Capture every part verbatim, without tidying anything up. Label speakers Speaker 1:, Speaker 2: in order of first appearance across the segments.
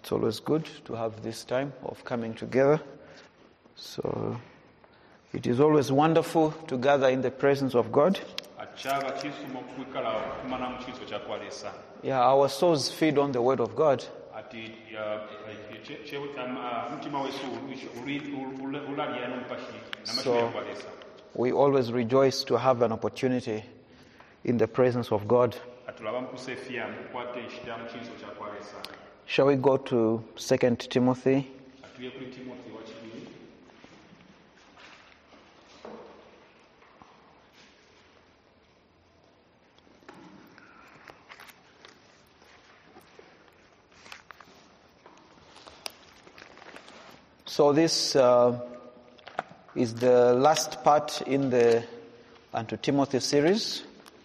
Speaker 1: It's always good to have this time of coming together. So it is always wonderful to gather in the presence of God. Yeah, our souls feed on the word of God. So we always rejoice to have an opportunity in the presence of God. Shall we go to Second Timothy? So this uh, is the last part in the Unto Timothy series.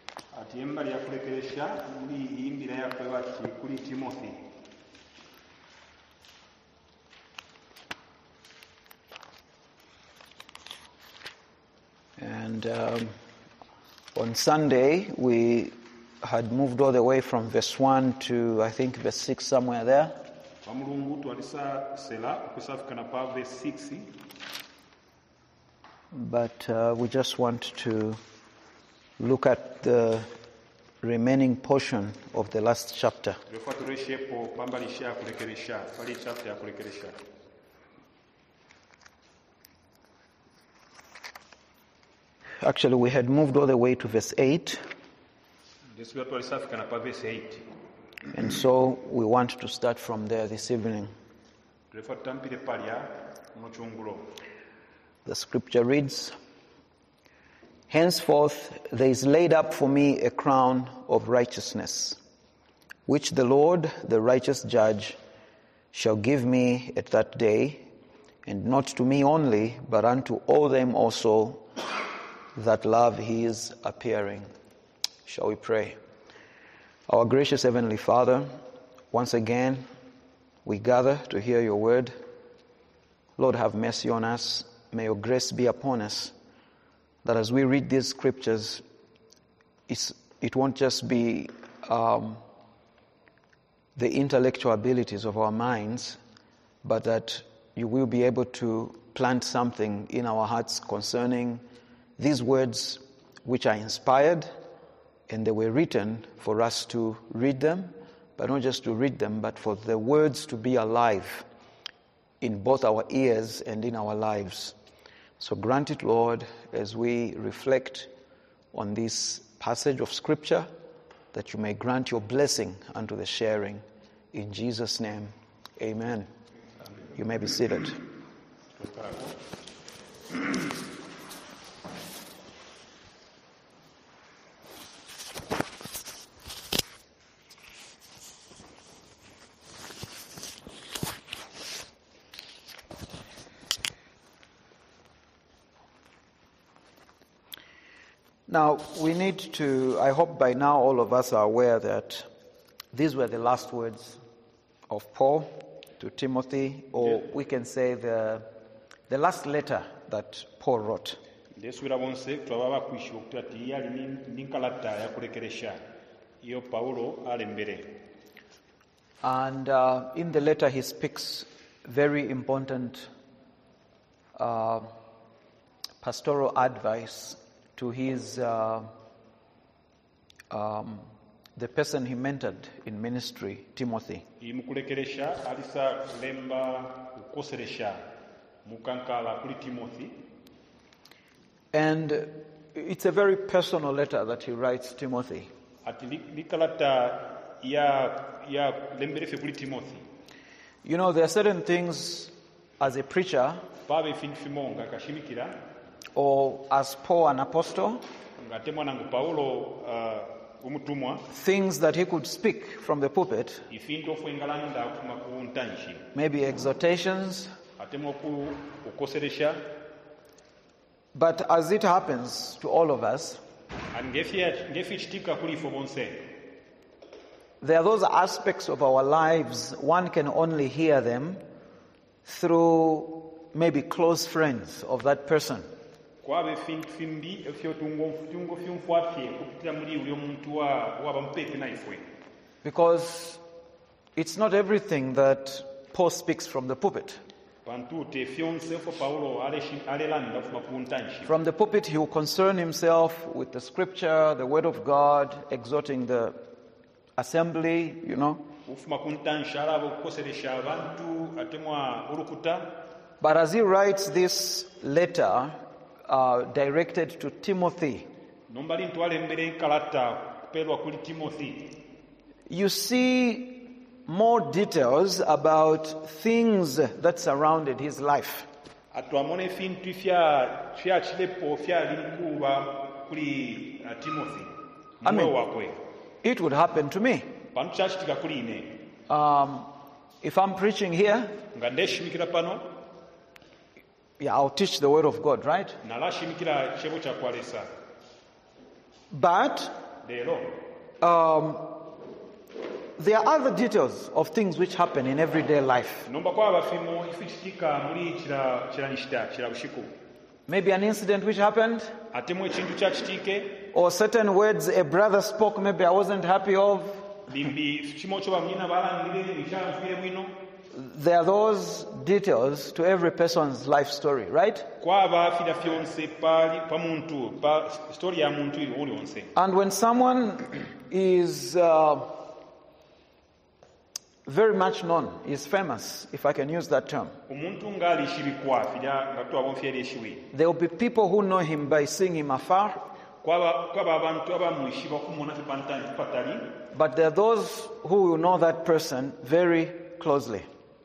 Speaker 1: And um, on Sunday we had moved all the way from verse one to I think verse six, somewhere there. But uh, we just want to look at the remaining portion of the last chapter. Actually, we had moved all the way to verse eight. And so we want to start from there this evening. The scripture reads, "Henceforth there is laid up for me a crown of righteousness, which the Lord, the righteous judge, shall give me at that day, and not to me only, but unto all them also that love his appearing." Shall we pray? Our gracious Heavenly Father, once again we gather to hear your word. Lord, have mercy on us. May your grace be upon us, that as we read these scriptures, it's, it won't just be um, the intellectual abilities of our minds, but that you will be able to plant something in our hearts concerning these words which are inspired, and they were written for us to read them, but not just to read them, but for the words to be alive in both our ears and in our lives. So grant it, Lord, as we reflect on this passage of Scripture, that you may grant your blessing unto the sharing. In Jesus' name, amen. You may be seated. Now, we need to, I hope by now all of us are aware that these were the last words of Paul to Timothy, or we can say the, the last letter that Paul wrote. And uh, in the letter he speaks very important uh, pastoral advice to his uh, um, the person he mentored in ministry, Timothy. And it's a very personal letter that he writes Timothy. You know, there are certain things as a preacher, or as Paul, an apostle, things that he could speak from the pulpit, maybe exhortations. But as it happens to all of us, there are those aspects of our lives one can only hear them through maybe close friends of that person. Because it's not everything that Paul speaks from the pulpit. From the pulpit, he will concern himself with the scripture, the word of God, exhorting the assembly, you know. But as he writes this letter uh, directed to Timothy, you see more details about things that surrounded his life. I mean, it would happen to me. Um, if I'm preaching here, yeah, I'll teach the word of God, right? But um, there are other details of things which happen in everyday life. Maybe an incident which happened, or certain words a brother spoke maybe I wasn't happy of. There are those details to every person's life story, right? And when someone is uh, very much known, is famous, if I can use that term, there will be people who know him by seeing him afar. But there are those who will know that person very closely.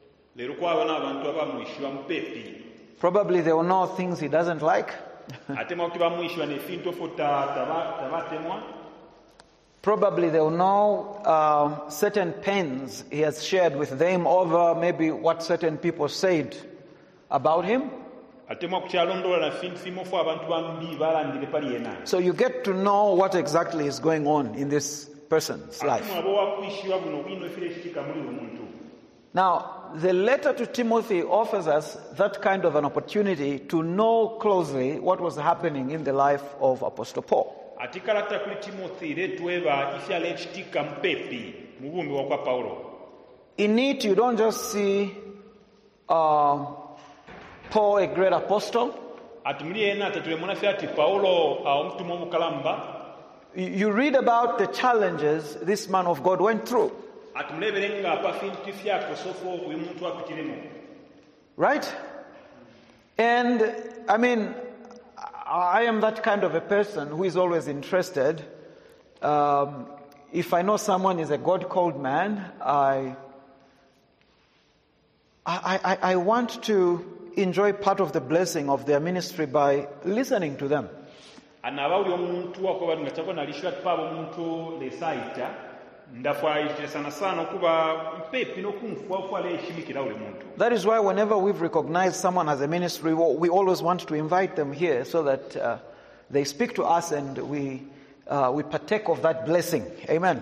Speaker 1: Probably they will know things he doesn't like. Probably they will know uh, certain pains he has shared with them over maybe what certain people said about him. So you get to know what exactly is going on in this person's life. Now, the letter to Timothy offers us that kind of an opportunity to know closely what was happening in the life of Apostle Paul. In it, you don't just see uh, Paul, a great apostle. You read about the challenges this man of God went through. Right? And I mean, I am that kind of a person who is always interested. Um, if I know someone is a God-called man, I, I, I, I want to enjoy part of the blessing of their ministry by listening to them. That is why whenever we've recognized someone as a ministry, we always want to invite them here so that uh, they speak to us and we uh, we partake of that blessing. Amen.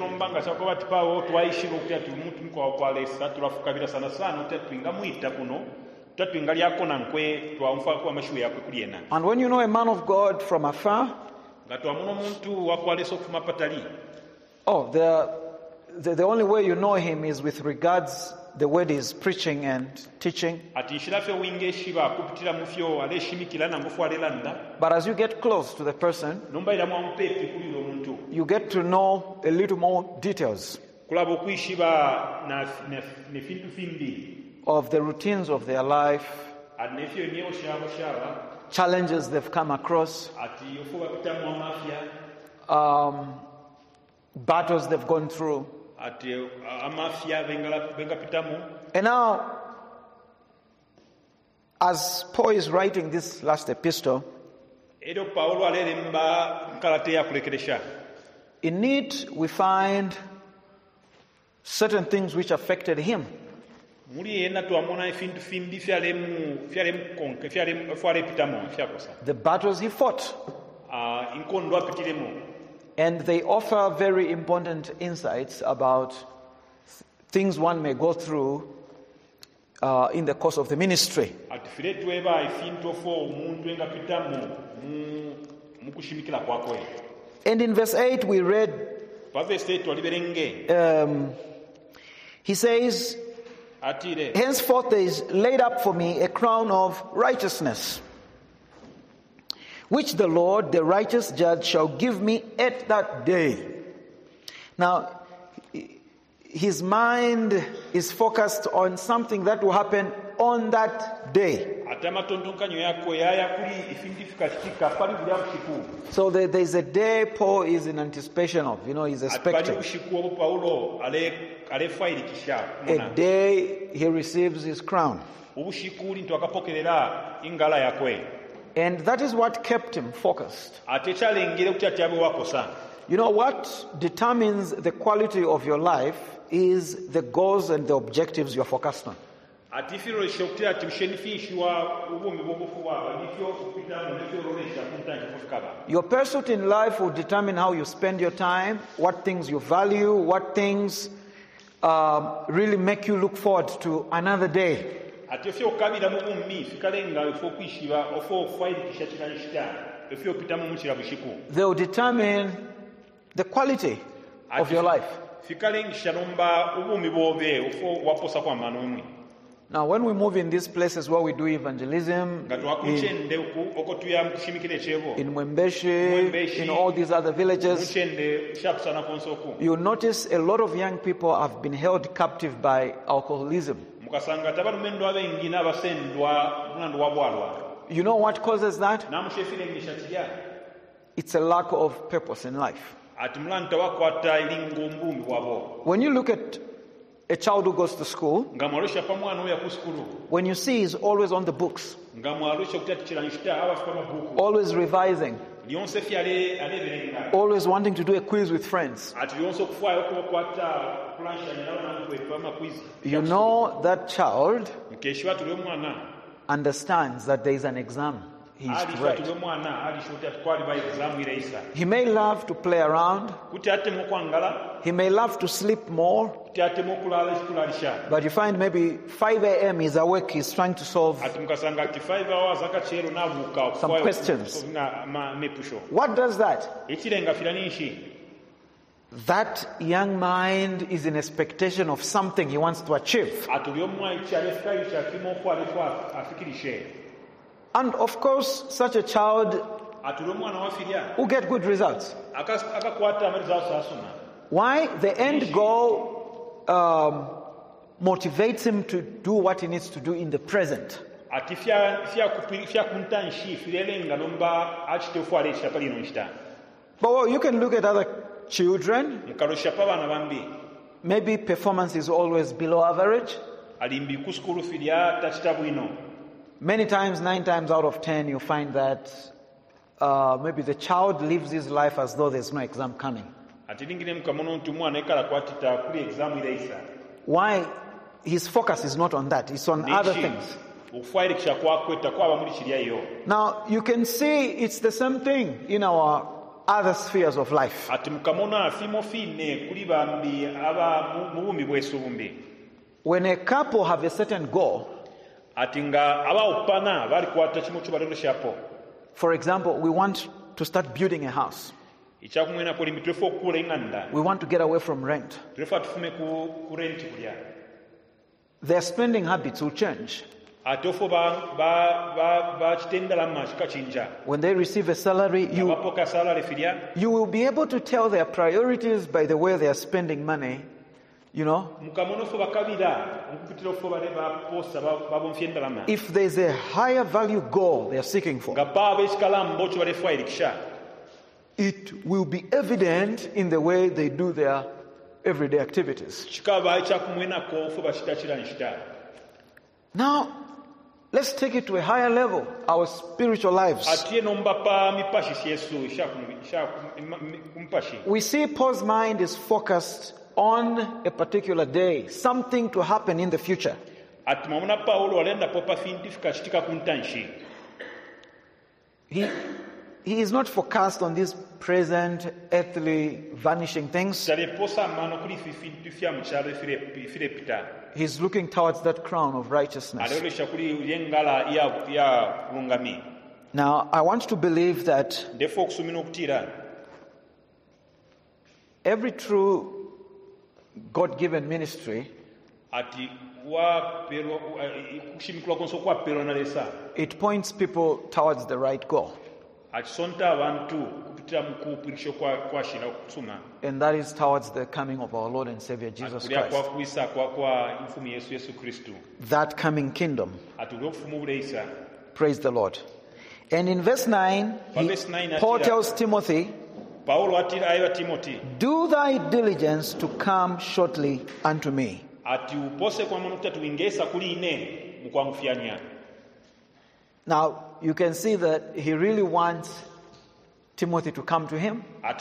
Speaker 1: And when you know a man of God from afar, oh, the, the the only way you know him is with regards the word he's preaching and teaching. But as you get close to the person, you get to know a little more details of the routines of their life, challenges they've come across, um, battles they've gone through. And now, as Paul is writing this last epistle, in it we find certain things which affected him. The battles he fought. And they offer very important insights about things one may go through uh, in the course of the ministry. And in verse eight we read, um, he says,
Speaker 2: atire
Speaker 1: Henceforth there is laid up for me a crown of righteousness, which the Lord, the righteous judge, shall give me at that day. Now, his mind is focused on something that will happen on that day. So there, there's a day Paul is in anticipation of, you know, he's expecting. A day he receives his crown. And that is what kept him focused. You know, what determines the quality of your life is the goals and the objectives you're focused on. Your pursuit in life will determine how you spend your time, what things you value, what things um, really make you look forward to another day. They will determine the quality of your life. Now, when we move in these places where we do evangelism, in, in Mwembeshi, in all these other villages, you notice a lot of young people have been held captive by alcoholism. You know what causes that? It's a lack of purpose in life. When you look at a child who goes to school, when you see he's always on the books, always revising, always wanting to do a quiz with friends, you know that child understands that there is an exam he's to write. He may love to play around, he may love to sleep more, but you find maybe five a.m. he's awake, he's trying to solve some questions. What does that? That young mind is in expectation of something he wants to achieve. And of course, such a child will get good results. Why? The end goal um, motivates him to do what he needs to do in the present. But well, you can look at other children. Maybe performance is always below average. Many times, nine times out of ten, you find that uh, maybe the child lives his life as though there's no exam coming. Why? His focus is not on that, it's on other things. Now, you can see it's the same thing in our other spheres of life. When a couple have a certain goal, for example, we want to start building a house. We want to get away from rent. Their spending habits will change. When they receive a salary, you, you will be able to tell their priorities by the way they are spending money. You know, if there's a higher value goal they are seeking for, it will be evident in the way they do their everyday activities. Now, let's take it to a higher level, our spiritual lives. We see Paul's mind is focused on a particular day, something to happen in the future. He, he is not focused on these present earthly vanishing things. He's looking towards that crown of righteousness. Now, I want to believe that every true God-given ministry It points people towards the right goal. And that is towards the coming of our Lord and Savior Jesus Christ. That coming kingdom. Praise the Lord. And in verse nine, he, Paul tells Timothy, do thy diligence to come shortly unto me. Now, you can see that he really wants Timothy to come to him. And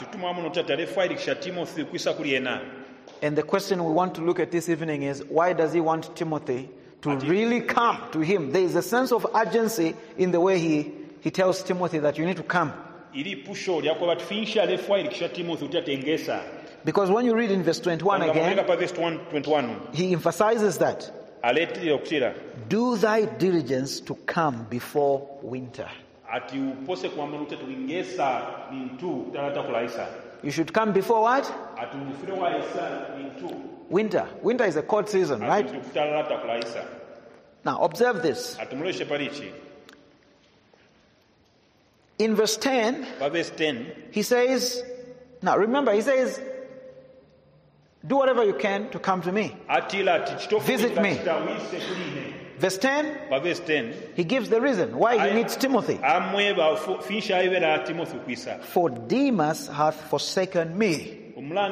Speaker 1: the question we want to look at this evening is, why does he want Timothy to really come to him? There is a sense of urgency in the way he, he tells Timothy that you need to come. Because when you read in verse twenty-one again, he emphasizes that. Do thy diligence to come before winter. You should come before what? Winter. Winter is a cold season, right? Now observe this. In verse ten, he says, now remember, he says, do whatever you can to come to me. Visit me. Verse ten, he gives the reason why he needs Timothy. For Demas hath forsaken me,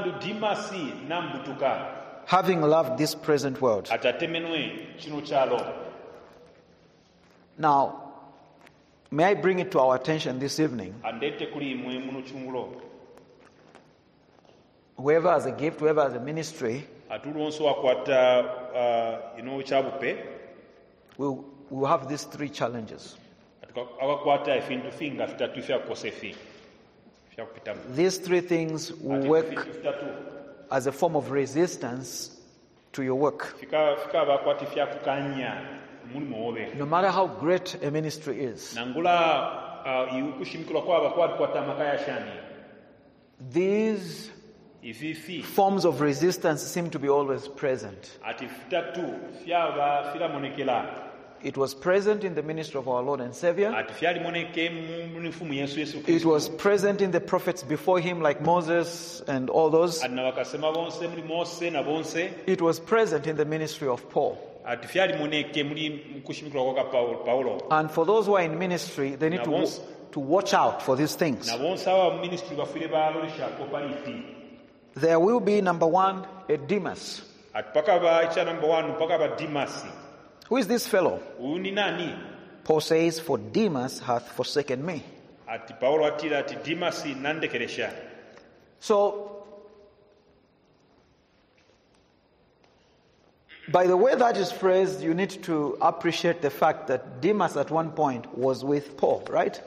Speaker 1: having loved this present world. Now, may I bring it to our attention this evening? Whoever has a gift, whoever has a ministry, we'll, we'll have these three challenges. These three things will work as a form of resistance to your work. No matter how great a ministry is, these forms of resistance seem to be always present. It was present in the ministry of our Lord and Savior. It was present in the prophets before him, like Moses and all those. It was present in the ministry of Paul. And for those who are in ministry, they need to, to watch out for these things. There will be, number one, a Demas. Who is this fellow? Paul says, for Demas hath forsaken me. So, by the way that is phrased, you need to appreciate the fact that Demas at one point was with Paul, right?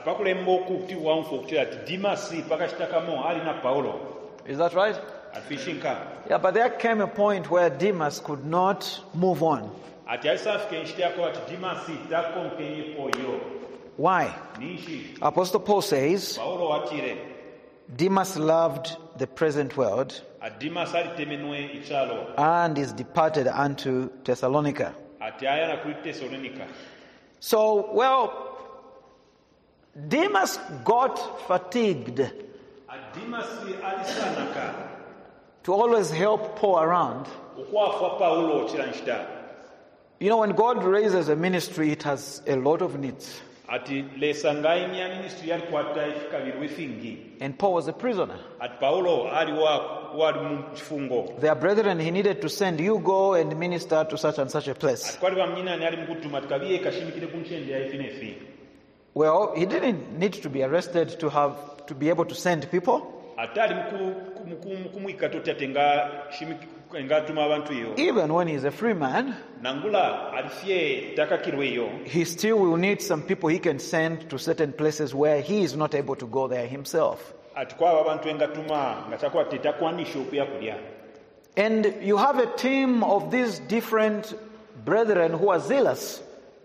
Speaker 1: Is that right? Yeah, but there came a point where Demas could not move on. Why? Apostle Paul says, Demas loved the present world and is departed unto Thessalonica. So, well, Demas got fatigued to always help Paul around. You know, when God raises a ministry, it has a lot of needs. And Paul was a prisoner. Their brethren, he needed to send, you go and minister to such and such a place. Well, he didn't need to be arrested to have to be able to send people. Even when he's a free man, he still will need some people he can send to certain places where he is not able to go there himself. And you have a team of these different brethren who are zealous.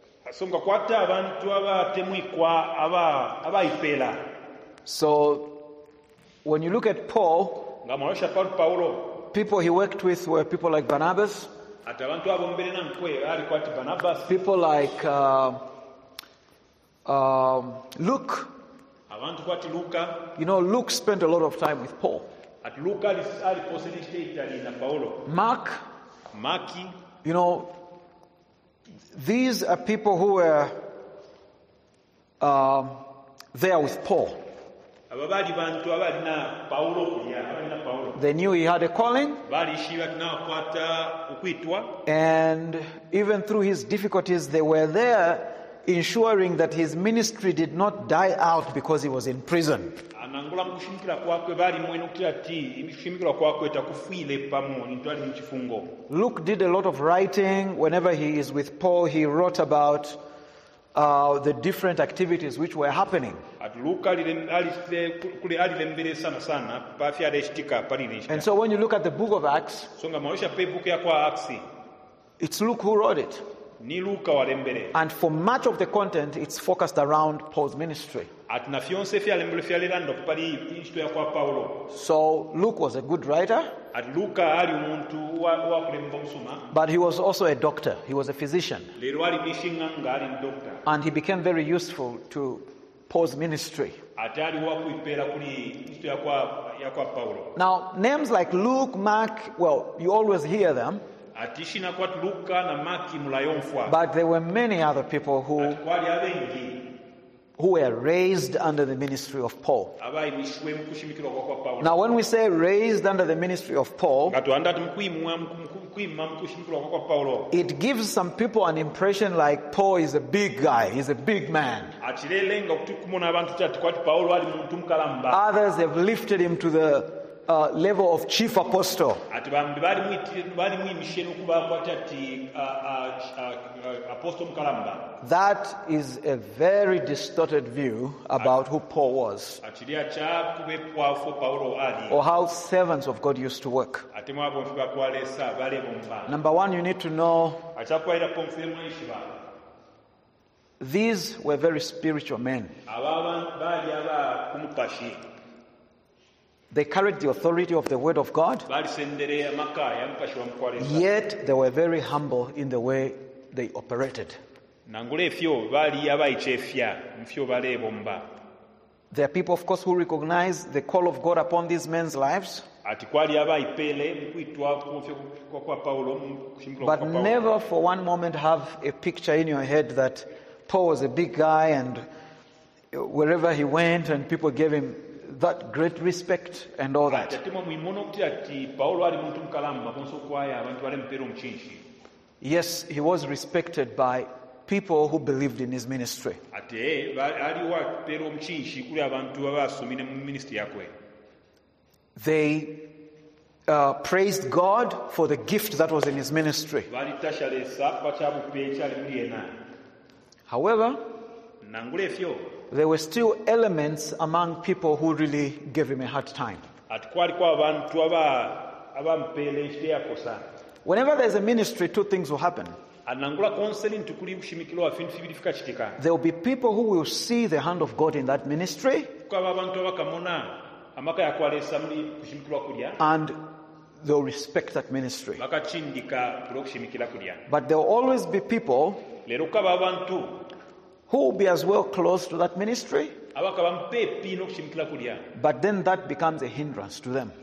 Speaker 1: So, when you look at Paul, people he worked with were people like Barnabas. People like uh, um, Luke. You know, Luke spent a lot of time with Paul. Mark. You know, these are people who were uh, there with Paul. They knew he had a calling, and even through his difficulties, they were there ensuring that his ministry did not die out because he was in prison. Luke did a lot of writing. Whenever he is with Paul, he wrote about uh, the different activities which were happening. And so when you look at the book of Acts, it's Luke who wrote it. And for much of the content, it's focused around Paul's ministry. So Luke was a good writer, but he was also a doctor. He was a physician. And he became very useful to Paul's ministry. Now, names like Luke, Mark, well, you always hear them. But there were many other people who who were raised under the ministry of Paul. Now, when we say raised under the ministry of Paul, it gives some people an impression like Paul is a big guy, he's a big man. Others have lifted him to the Uh, level of chief apostle. That is a very distorted view about who Paul was, or how servants of God used to work. Number one, you need to know these were very spiritual men. They carried the authority of the word of God, yet they were very humble in the way they operated. There are people, of course, who recognize the call of God upon these men's lives, but never for one moment have a picture in your head that Paul was a big guy and wherever he went and people gave him that great respect and all that. Yes, he was respected by people who believed in his ministry. They uh, praised God for the gift that was in his ministry. However, there were still elements among people who really gave him a hard time. Whenever there's a ministry, two things will happen. There will be people who will see the hand of God in that ministry, and they'll respect that ministry. But there will always be people who will be as well close to that ministry, but then that becomes a hindrance to them.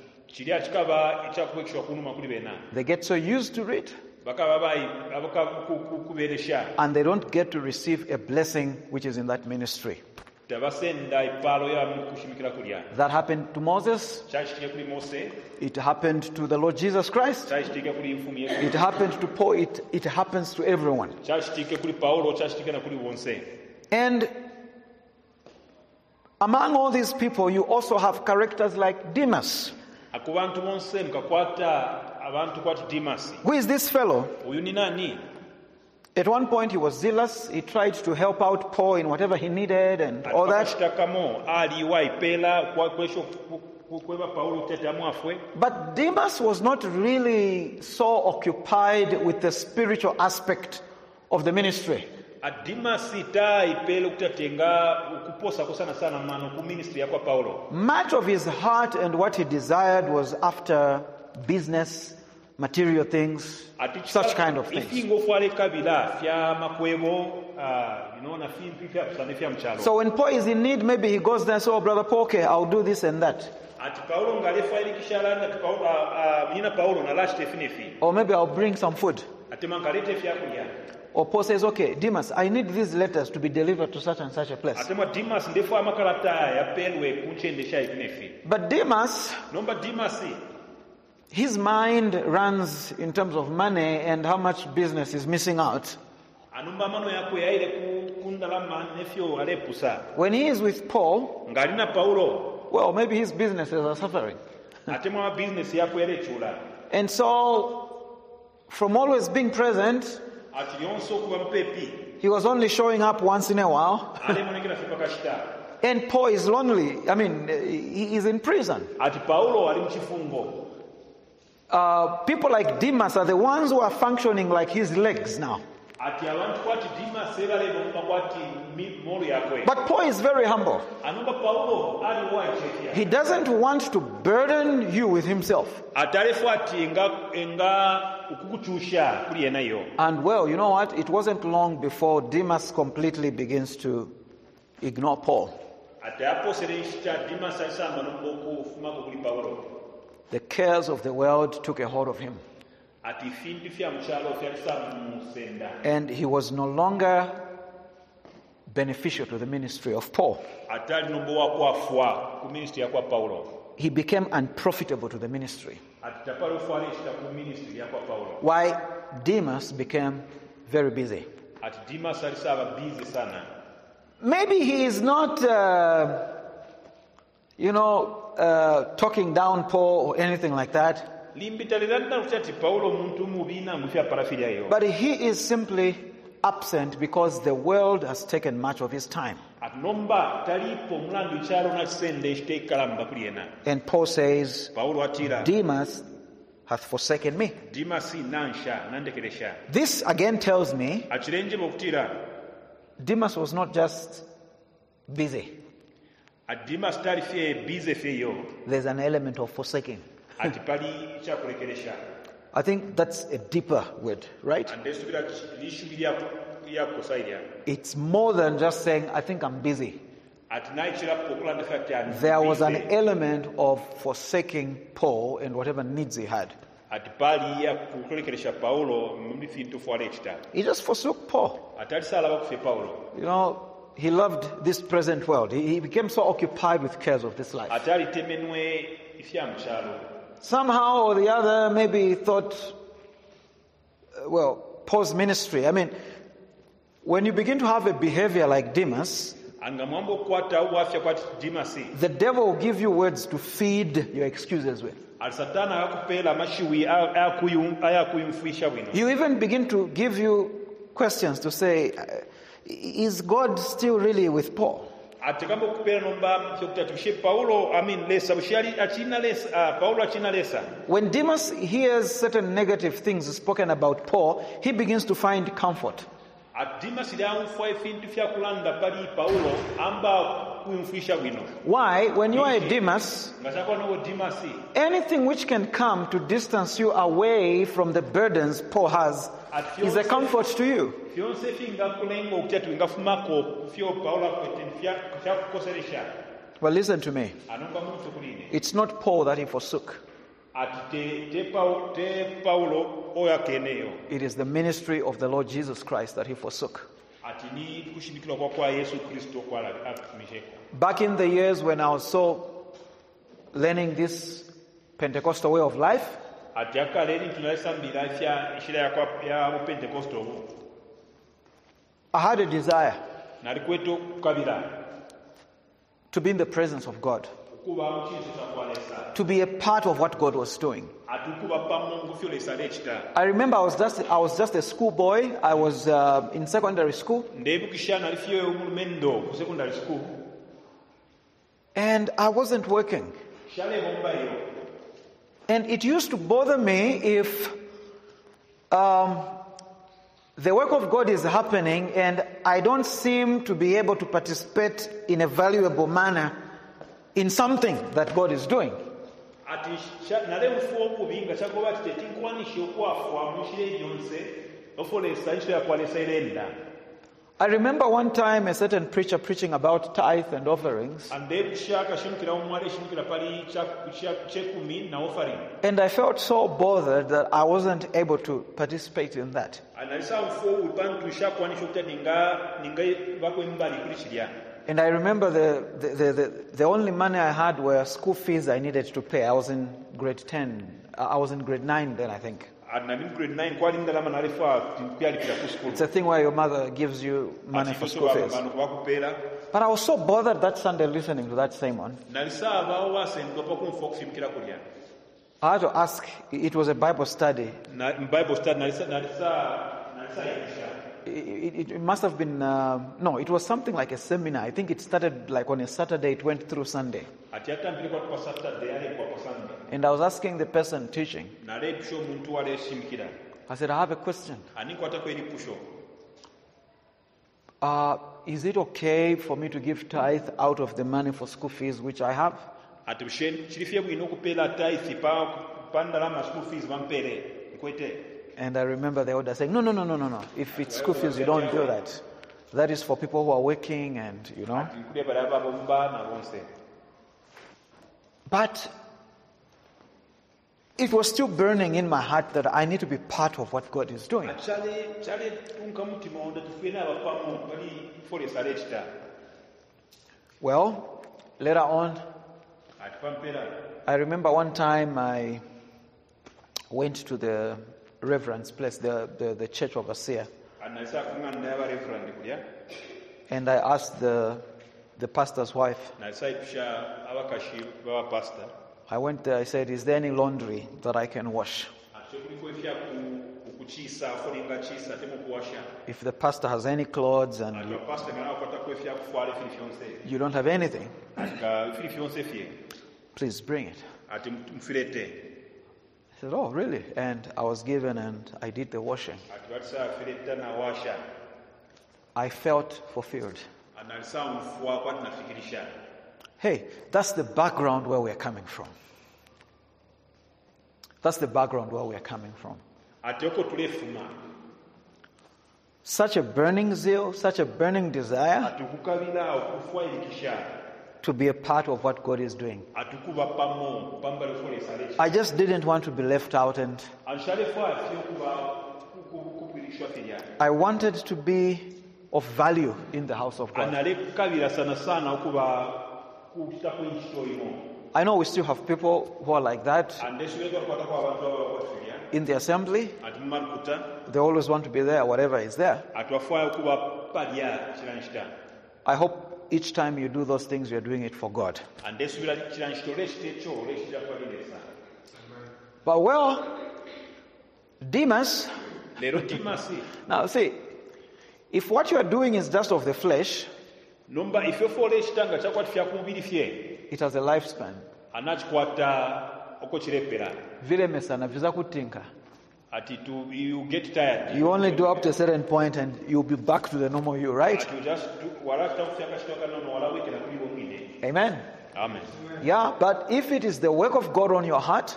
Speaker 1: They get so used to it, and they don't get to receive a blessing which is in that ministry. That happened to Moses. It happened to the Lord Jesus Christ. It happened to Paul. It, it happens to everyone. And among all these people, you also have characters like Demas. Who is this fellow? At one point he was zealous. He tried to help out Paul in whatever he needed and all that. But Demas was not really so occupied with the spiritual aspect of the ministry. Much of his heart and what he desired was after business, material things, such kind of things. So when Paul is in need, maybe he goes there and says, oh, Brother Paul, okay, I'll do this and that. Or maybe I'll bring some food. Or Paul says, okay, Demas, I need these letters to be delivered to such and such a place. But Demas, his mind runs in terms of money and how much business is missing out. When he is with Paul, well, maybe his businesses are suffering. And so, from always being present, he was only showing up once in a while. And Paul is lonely. I mean, he is in prison. Uh, people like Demas are the ones who are functioning like his legs now. But Paul is very humble. He doesn't want to burden you with himself. And well, you know what? It wasn't long before Demas completely begins to ignore Paul. The cares of the world took a hold of him. And he was no longer beneficial to the ministry of Paul. He became unprofitable to the ministry. Why? Demas became very busy. Maybe he is not, uh, you know, uh, talking down Paul or anything like that. But he is simply absent because the world has taken much of his time. And Paul says, Demas hath forsaken me. This again tells me Demas was not just busy. There's an element of forsaking. I think that's a deeper word, right? It's more than just saying, I think I'm busy. There was an element of forsaking Paul and whatever needs he had. He just forsook Paul. You know, he loved this present world. He, he became so occupied with cares of this life. Somehow or the other, maybe he thought, uh, well, Paul's ministry. I mean, when you begin to have a behavior like Demas, the devil will give you words to feed your excuses with. You even begin to give you questions to say, is God still really with Paul? When Demas hears certain negative things spoken about Paul, he begins to find comfort. Why? When you are a Demas, anything which can come to distance you away from the burdens Paul has is a comfort to you. Well, listen to me. It's not Paul that he forsook. It is the ministry of the Lord Jesus Christ that he forsook. Back in the years when I was so learning this Pentecostal way of life, I had a desire to be in the presence of God, to be a part of what God was doing. I remember I was just I was just a schoolboy. I was uh, in secondary school, and I wasn't working. And it used to bother me if um, the work of God is happening and I don't seem to be able to participate in a valuable manner in something that God is doing.
Speaker 2: ati nale mfu okubinga chagoba ati tinkwanisha okwafwa mushire yonse ofolesa ncho yakwalesa irenda.
Speaker 1: I remember one time a certain preacher preaching about tithe and offerings. And I felt so bothered that I wasn't able to participate in that. And I remember the, the, the, the, the only money I had were school fees I needed to pay. I was in grade ten. I was in grade nine then, I think. It's a thing where your mother gives you money for school fees. But I was so bothered that Sunday listening to that sermon. I had to ask, it was a Bible study. It, it, it must have been, uh, no, it was something like a seminar. I think it started like on a Saturday, it went through Sunday. And I was asking the person teaching. I said, I have a question. Uh, is it okay for me to give tithe out of the money for school fees which I have? And I remember the elder saying, no, no, no, no, no, no. If it's school fees, you don't do that. That is for people who are working and, you know. But it was still burning in my heart that I need to be part of what God is doing. Well, later on, I remember one time I went to the reverend's place, the, the, the church overseer. And I asked the, the pastor's wife. I went there, I said, is there any laundry that I can wash? If the pastor has any clothes and you, you don't have anything, please bring it. I said, oh, really? And I was given and I did the washing. I felt fulfilled. Hey, that's the background where we're coming from. That's the background where we're coming from. Such a burning zeal, such a burning desire to be a part of what God is doing. I just didn't want to be left out, and I wanted to be of value in the house of God. I know we still have people who are like that in the assembly. They always want to be there, whatever is there. I hope each time you do those things, you're doing it for God. But well, Demas, now see, if what you are doing is just of the flesh, it has a lifespan.
Speaker 2: You get tired.
Speaker 1: You only do up to a certain point and you'll be back to the normal you, right? Amen.
Speaker 2: Amen.
Speaker 1: Yeah, but if it is the work of God on your heart,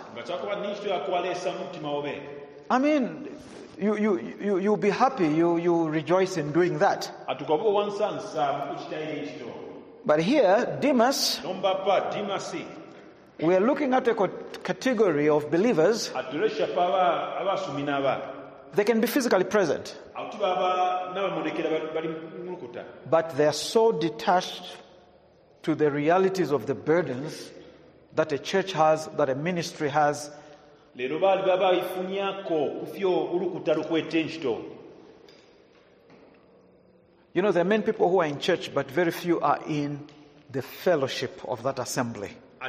Speaker 1: I mean, you you you you'll be happy, you you rejoice in doing that. But here, Demas, we are looking at a category of believers. They can be physically present, but they are so detached to the realities of the burdens that a church has, that a ministry has. You know, there are many people who are in church, but very few are in the fellowship of that assembly. A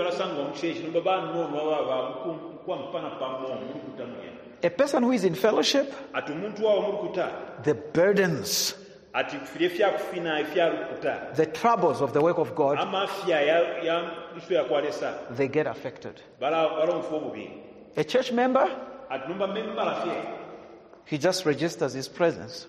Speaker 1: person who is in fellowship, the burdens, the troubles of the work of God, they get affected. A church member, he just registers his presence.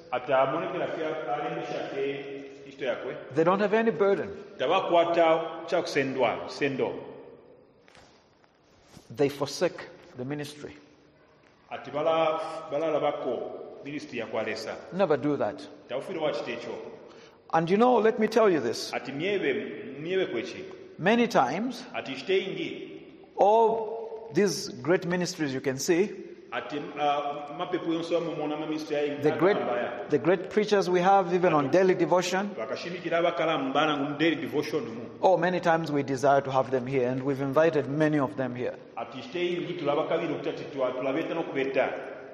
Speaker 1: They don't have any burden. they forsake the ministry.
Speaker 2: ati bala balalabako ministry yakwalesa
Speaker 1: Never do that.
Speaker 2: tawufire wakiti ekyo
Speaker 1: And you know, let me tell you this.
Speaker 2: ati myebe myebe kweki
Speaker 1: Many times,
Speaker 2: ati kiteingi
Speaker 1: all these great ministries you can see,
Speaker 2: ati uh, mapepo yonso mumona ma ministry ayi
Speaker 1: the great, the great preachers we have, even on daily devotion,
Speaker 2: bakashimikira abakalamu bana mu daily devotion mu
Speaker 1: oh, many times we desire to have them here, and we've invited many of them here.
Speaker 2: ati kiteingi tulabakabira okutati tulabeta n'okubetta.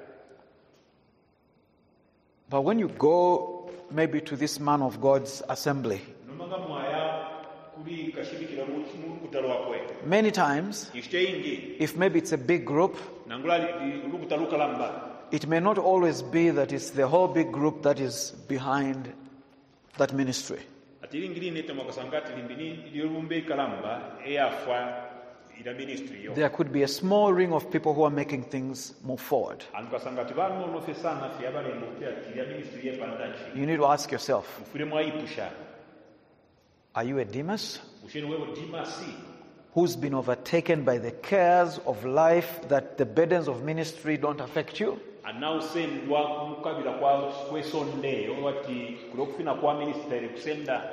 Speaker 1: But when you go maybe to this man of God's assembly,
Speaker 2: nomanga mwaya kuli kashimikira mu lukuta lwakwe
Speaker 1: many times,
Speaker 2: kiteingi
Speaker 1: if maybe it's a big group,
Speaker 2: nangula lukuta lukalamba
Speaker 1: it may not always be that it's the whole big group that is behind that ministry.
Speaker 2: ati lingiri nete mwakasanga ati limbini lyolumbe ikalamba eyafa ila ministry yo
Speaker 1: There could be a small ring of people who are making things move forward.
Speaker 2: andukasanga ati bano nofe sana fi abalembe okuti ati ila ministry yepantachi
Speaker 1: You need to ask yourself,
Speaker 2: mufire mwayipusha
Speaker 1: are you a Demas
Speaker 2: usheni wewe dimasi
Speaker 1: who's been overtaken by the cares of life that the burdens of ministry don't affect you?
Speaker 2: anausendwa kumukabila kwa kwesondeyo wati kulokufina kwa ministry kusenda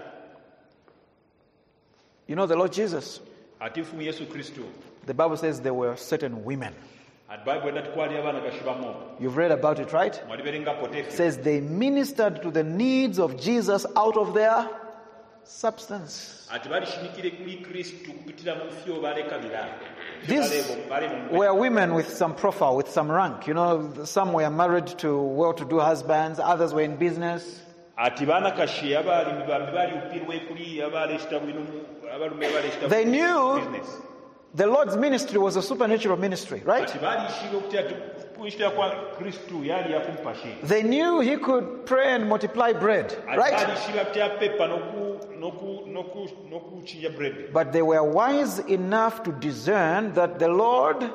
Speaker 1: You know the Lord Jesus,
Speaker 2: ati mfumu Yesu Kristo
Speaker 1: the Bible says there were certain women.
Speaker 2: ati bible ndati kwali abana kashibamo
Speaker 1: You've read about it, right?
Speaker 2: mwaliberenga
Speaker 1: It
Speaker 2: potefi
Speaker 1: says they ministered to the needs of Jesus out of their substance.
Speaker 2: ati balishimikire kuli Kristo kupitira mu fyo balekabira
Speaker 1: These were women with some profile, with some rank. You know, some were married to well-to-do husbands, others were in business.
Speaker 2: ati bana kashi abali mibambi bali upirwe kuli abaleshita bwino abalume baleshita
Speaker 1: They knew
Speaker 2: business
Speaker 1: the Lord's ministry was a supernatural ministry, right?
Speaker 2: ati bali shiro kuti ati kuishira kwa Kristo yali yakumpashi
Speaker 1: They knew he could pray and multiply bread,
Speaker 2: ati
Speaker 1: right?
Speaker 2: bali shira tia pepa noku noku noku noku chinja bread
Speaker 1: But they were wise enough to discern that the Lord,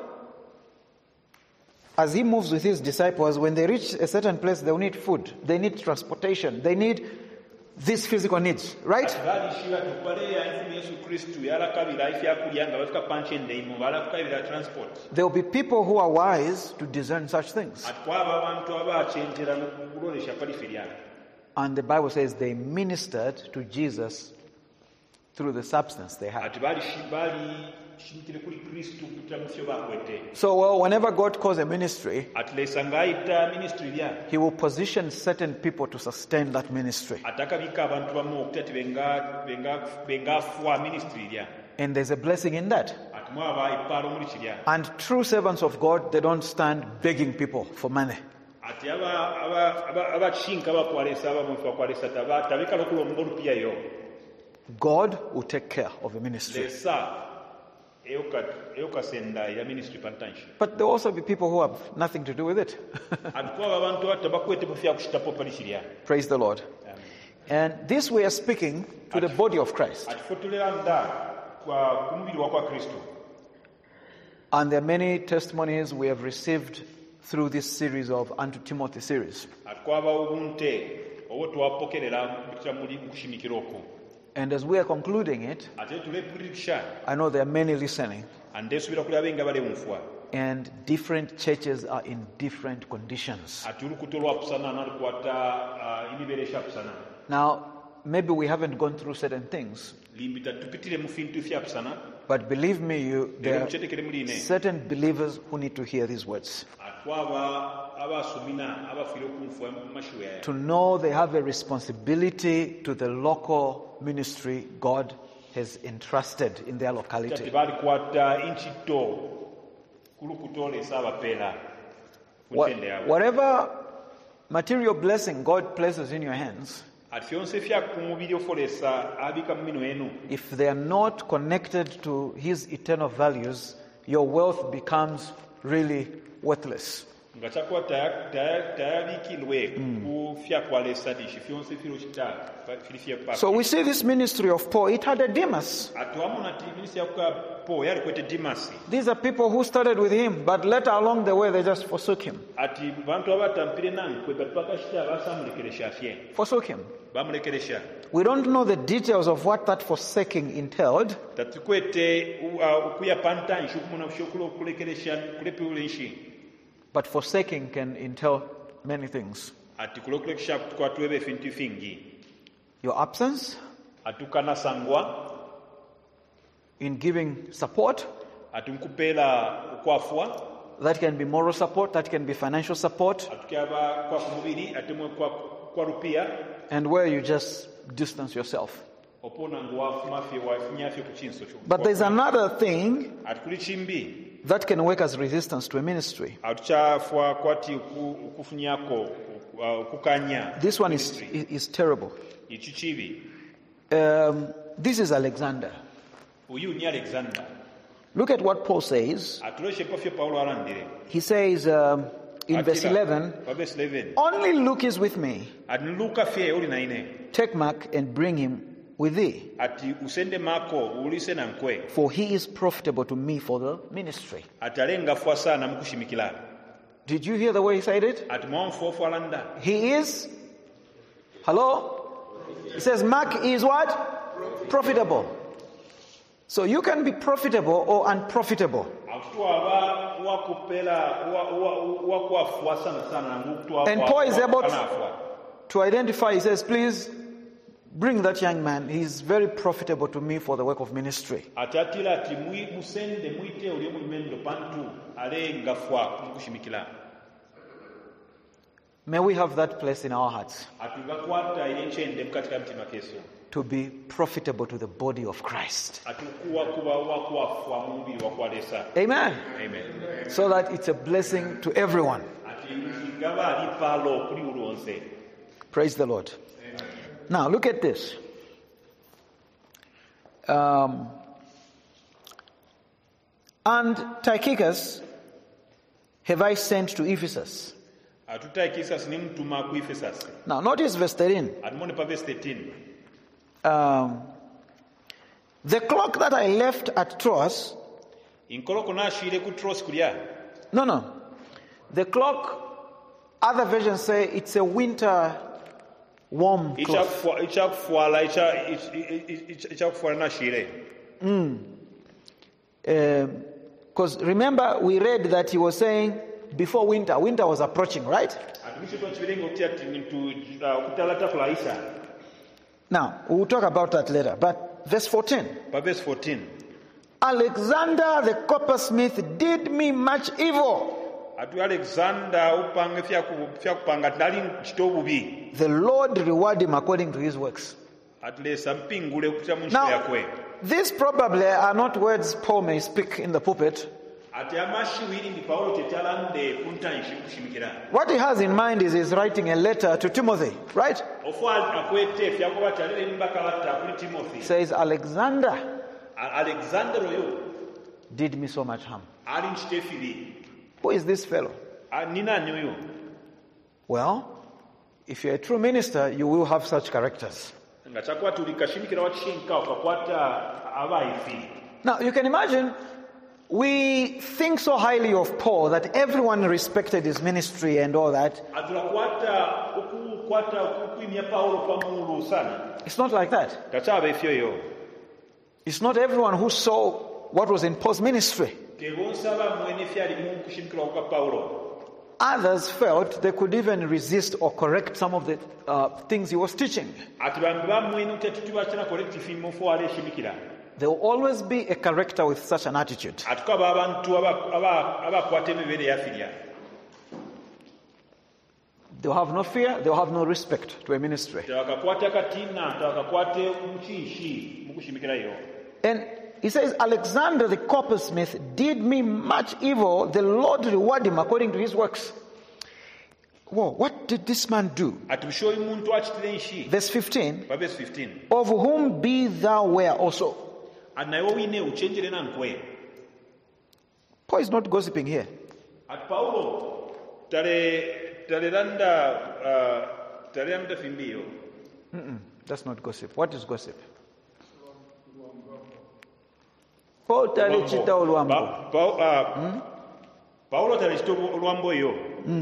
Speaker 1: as he moves with his disciples, when they reach a certain place, they'll need food, they need transportation, they need these physical needs, right?
Speaker 2: ati bali shira tukwaleya ifu Yesu Kristo yalakabira ifu yakulyanga bafika panche ndeimo balakabira transport
Speaker 1: There will be people who are wise to discern such things.
Speaker 2: ati kwaba abantu abachenjera nokulolesha palifiriana
Speaker 1: And the Bible says they ministered to Jesus through the substance they had.
Speaker 2: ati bali bali shimikire kuli Kristo kupitira mu fyo bakwete
Speaker 1: So, well, whenever God calls a ministry,
Speaker 2: ati lesanga ayita ministry lya
Speaker 1: he will position certain people to sustain that ministry.
Speaker 2: atakabika abantu bamu okuti ati benga benga bengafwa ministry lya
Speaker 1: And there's a blessing in that.
Speaker 2: ati mwaba ipalo muri kirya
Speaker 1: And true servants of God, they don't stand begging people for money.
Speaker 2: ati aba aba aba abachinka bakwalesa abamuntu bakwalesa taba tabika lokulomba olupya yo
Speaker 1: God will take care of a ministry.
Speaker 2: lesa eyoka eyoka senda ya ministry pantanshi
Speaker 1: But there will also be people who have nothing to do with it.
Speaker 2: ati kwaba abantu atabakwete bufya kushitapo palishirya
Speaker 1: Praise the Lord. And this we are speaking to the body of Christ.
Speaker 2: ati fotolera nda kwa kumubiri wa kwa Kristo
Speaker 1: And there are many testimonies we have received through this series of Unto Timothy series.
Speaker 2: ati kwaba obunte obo twapokerera kupitira muri kushimikira okwo
Speaker 1: And as we are concluding it,
Speaker 2: ate tulepurikisha
Speaker 1: I know there are many listening,
Speaker 2: andesubira kuli abenga bale mufwa
Speaker 1: and different churches are in different conditions.
Speaker 2: ati ulukuto lwapusana nalukwata uh, imiberesha pusana
Speaker 1: Now, maybe we haven't gone through certain things,
Speaker 2: limbita tupitire mu fintu fyapusana
Speaker 1: but believe me, you, there are
Speaker 2: muchetekere muline
Speaker 1: certain believers who need to hear these words.
Speaker 2: atwaba abasumina abafire okumfwa mashuya
Speaker 1: To know they have a responsibility to the local ministry God has entrusted in their
Speaker 2: ati
Speaker 1: locality.
Speaker 2: balikwata inchito kulukuto lesa abapela
Speaker 1: What,
Speaker 2: kuntende yawe
Speaker 1: whatever material blessing God places in your hands,
Speaker 2: ati fyonse fyakumubiri ofolesa abika mumino enu
Speaker 1: if they are not connected to his eternal values, your wealth becomes really worthless.
Speaker 2: nga kyakuba taya- taya- tayabikirwe kufya kwalesa dishi fyonse firo kita filifya pa
Speaker 1: So we see this ministry of Paul, it had a Demas.
Speaker 2: atuamuna ti minisi yakuka po yali kwete Dimasi
Speaker 1: These are people who started with him, but later along the way they just forsook him.
Speaker 2: ati bantu abatampire nankwe bapaka kita basamulekeresha fye
Speaker 1: Forsook him.
Speaker 2: bamulekeresha
Speaker 1: We don't know the details of what that forsaking entailed,
Speaker 2: tatukwete ukuya pantanshi okumuna bushokulo okulekeresha kulepiulenshi
Speaker 1: but forsaking can entail many things.
Speaker 2: ati kulokulekesha kwatwebe fintu fingi
Speaker 1: Your absence
Speaker 2: atukana sangwa
Speaker 1: in giving support,
Speaker 2: atunkupela ukwafwa
Speaker 1: that can be moral support, that can be financial support,
Speaker 2: atukyaba kwa kumubiri atemwe kwa kwa rupia
Speaker 1: and where you just distance yourself.
Speaker 2: opona ngo wafumafye wafunyafye ku kinso kyo
Speaker 1: But there's another thing
Speaker 2: atukuli chimbi
Speaker 1: that can work as resistance to a ministry.
Speaker 2: atukyafwa kwati okufunyako okukanya
Speaker 1: This one is, is, is terrible.
Speaker 2: iki kibi
Speaker 1: Um, this is Alexander.
Speaker 2: uyu ni Alexander
Speaker 1: Look at what Paul says.
Speaker 2: atuloshe pafye Paulo arandire
Speaker 1: He says um, in verse eleven,
Speaker 2: pa verse eleven
Speaker 1: only Luke is with me.
Speaker 2: ati Luka fye uli na ine
Speaker 1: Take Mark and bring him with thee,
Speaker 2: ati usende Mako ulise na nkwe
Speaker 1: for he is profitable to me for the ministry.
Speaker 2: atalenga fwa sana mukushimikila
Speaker 1: Did you hear the way he said it?
Speaker 2: ati mwamfu alanda
Speaker 1: He is, hello? He says Mark is what? Profitable. So you can be profitable or unprofitable.
Speaker 2: akutwaba wakupela wakwafwa sana sana ngukutwa
Speaker 1: And Paul is able to, to identify, he says, please bring that young man. He's very profitable to me for the work of ministry.
Speaker 2: atatila ati mwi musende mwite uli mulimendo pantu alenga fwa mukushimikila
Speaker 1: May we have that place in our hearts
Speaker 2: atugakwata yenchende mkatika mtima keso
Speaker 1: to be profitable to the body of Christ.
Speaker 2: atukuwa kuba wakwafwa mubiri wakwalesa
Speaker 1: Amen.
Speaker 2: amen
Speaker 1: So that it's a blessing to everyone.
Speaker 2: ati ngaba ali palo kuli ulonse
Speaker 1: Praise the Lord. Now look at this. Um, and Tychicus have I sent to Ephesus.
Speaker 2: atutaikisa sinimtuma ku Ephesus
Speaker 1: Now notice verse thirteen.
Speaker 2: atumone pa verse thirteen
Speaker 1: Um, the cloak that I left at Troas,
Speaker 2: inkoloko nashire ku Troas kulya
Speaker 1: no, no. The cloak, other versions say it's a winter warm cloth.
Speaker 2: ichakufwa ichakufwala icha ichakufwala nashire
Speaker 1: Because um, remember, we read that he was saying before winter, winter was approaching, right?
Speaker 2: atumisho chivirengo kuti ati nintu kutalata kulaisa
Speaker 1: Now, we'll talk about that later. But verse fourteen.
Speaker 2: pa verse fourteen
Speaker 1: Alexander the coppersmith did me much evil.
Speaker 2: atu Alexander upange fyakupanga tali chito bubi
Speaker 1: The Lord reward him according to his works.
Speaker 2: atulesa mpingule kutia munchito
Speaker 1: Now,
Speaker 2: yakwe
Speaker 1: these probably are not words Paul may speak in the pulpit.
Speaker 2: ati amashiwiri ndi Paulo tetalande kuntanshi kushimikira
Speaker 1: What he has in mind is he's writing a letter to Timothy, right?
Speaker 2: ofu akwete fyakuba talele mbakalata kuli Timothy
Speaker 1: Says, Alexander
Speaker 2: Alexander oyo
Speaker 1: did me so much harm.
Speaker 2: ali nchitefili
Speaker 1: Who is this fellow?
Speaker 2: ni nani oyo
Speaker 1: Well, if you're a true minister, you will have such characters.
Speaker 2: nga chakuba tulikashimikira wakishinka okakwata abaifi
Speaker 1: Now, you can imagine, we think so highly of Paul that everyone respected his ministry and all that.
Speaker 2: atulakwata okukwata okukwimya Paulo pamulu sana
Speaker 1: It's not like that.
Speaker 2: tachaba ifyo yo
Speaker 1: It's not everyone who saw what was in Paul's ministry.
Speaker 2: kebonsaba mwene fyali mu kushimikira kwa Paulo
Speaker 1: Others felt they could even resist or correct some of the uh, things he was teaching.
Speaker 2: ati bambi bamwene utetutibwa chana collective imofo ale shimikira
Speaker 1: There will always be a character with such an attitude.
Speaker 2: atukaba abantu abakwata emibere yafirya
Speaker 1: They'll have no fear, they'll have no respect to a ministry.
Speaker 2: tewakakwata katina tewakakwate muchinshi mukushimikira yo
Speaker 1: And he says, Alexander the coppersmith did me much evil. The Lord reward him according to his works. Whoa, what did this man do?
Speaker 2: ati bushoyi muntu achitire nshi
Speaker 1: Verse fifteen.
Speaker 2: pa verse fifteen
Speaker 1: Of whom be thou ware also.
Speaker 2: ati naye wine uchenjere nankwe
Speaker 1: Paul is not gossiping here.
Speaker 2: ati Paulo tale talelanda uh, talelanda fimbiyo.
Speaker 1: Mm-mm, that's not gossip. What is gossip? Paul tale chita olwambo.
Speaker 2: Pa- pa- uh,
Speaker 1: Hmm?
Speaker 2: Paulo tale chita olwambo yo.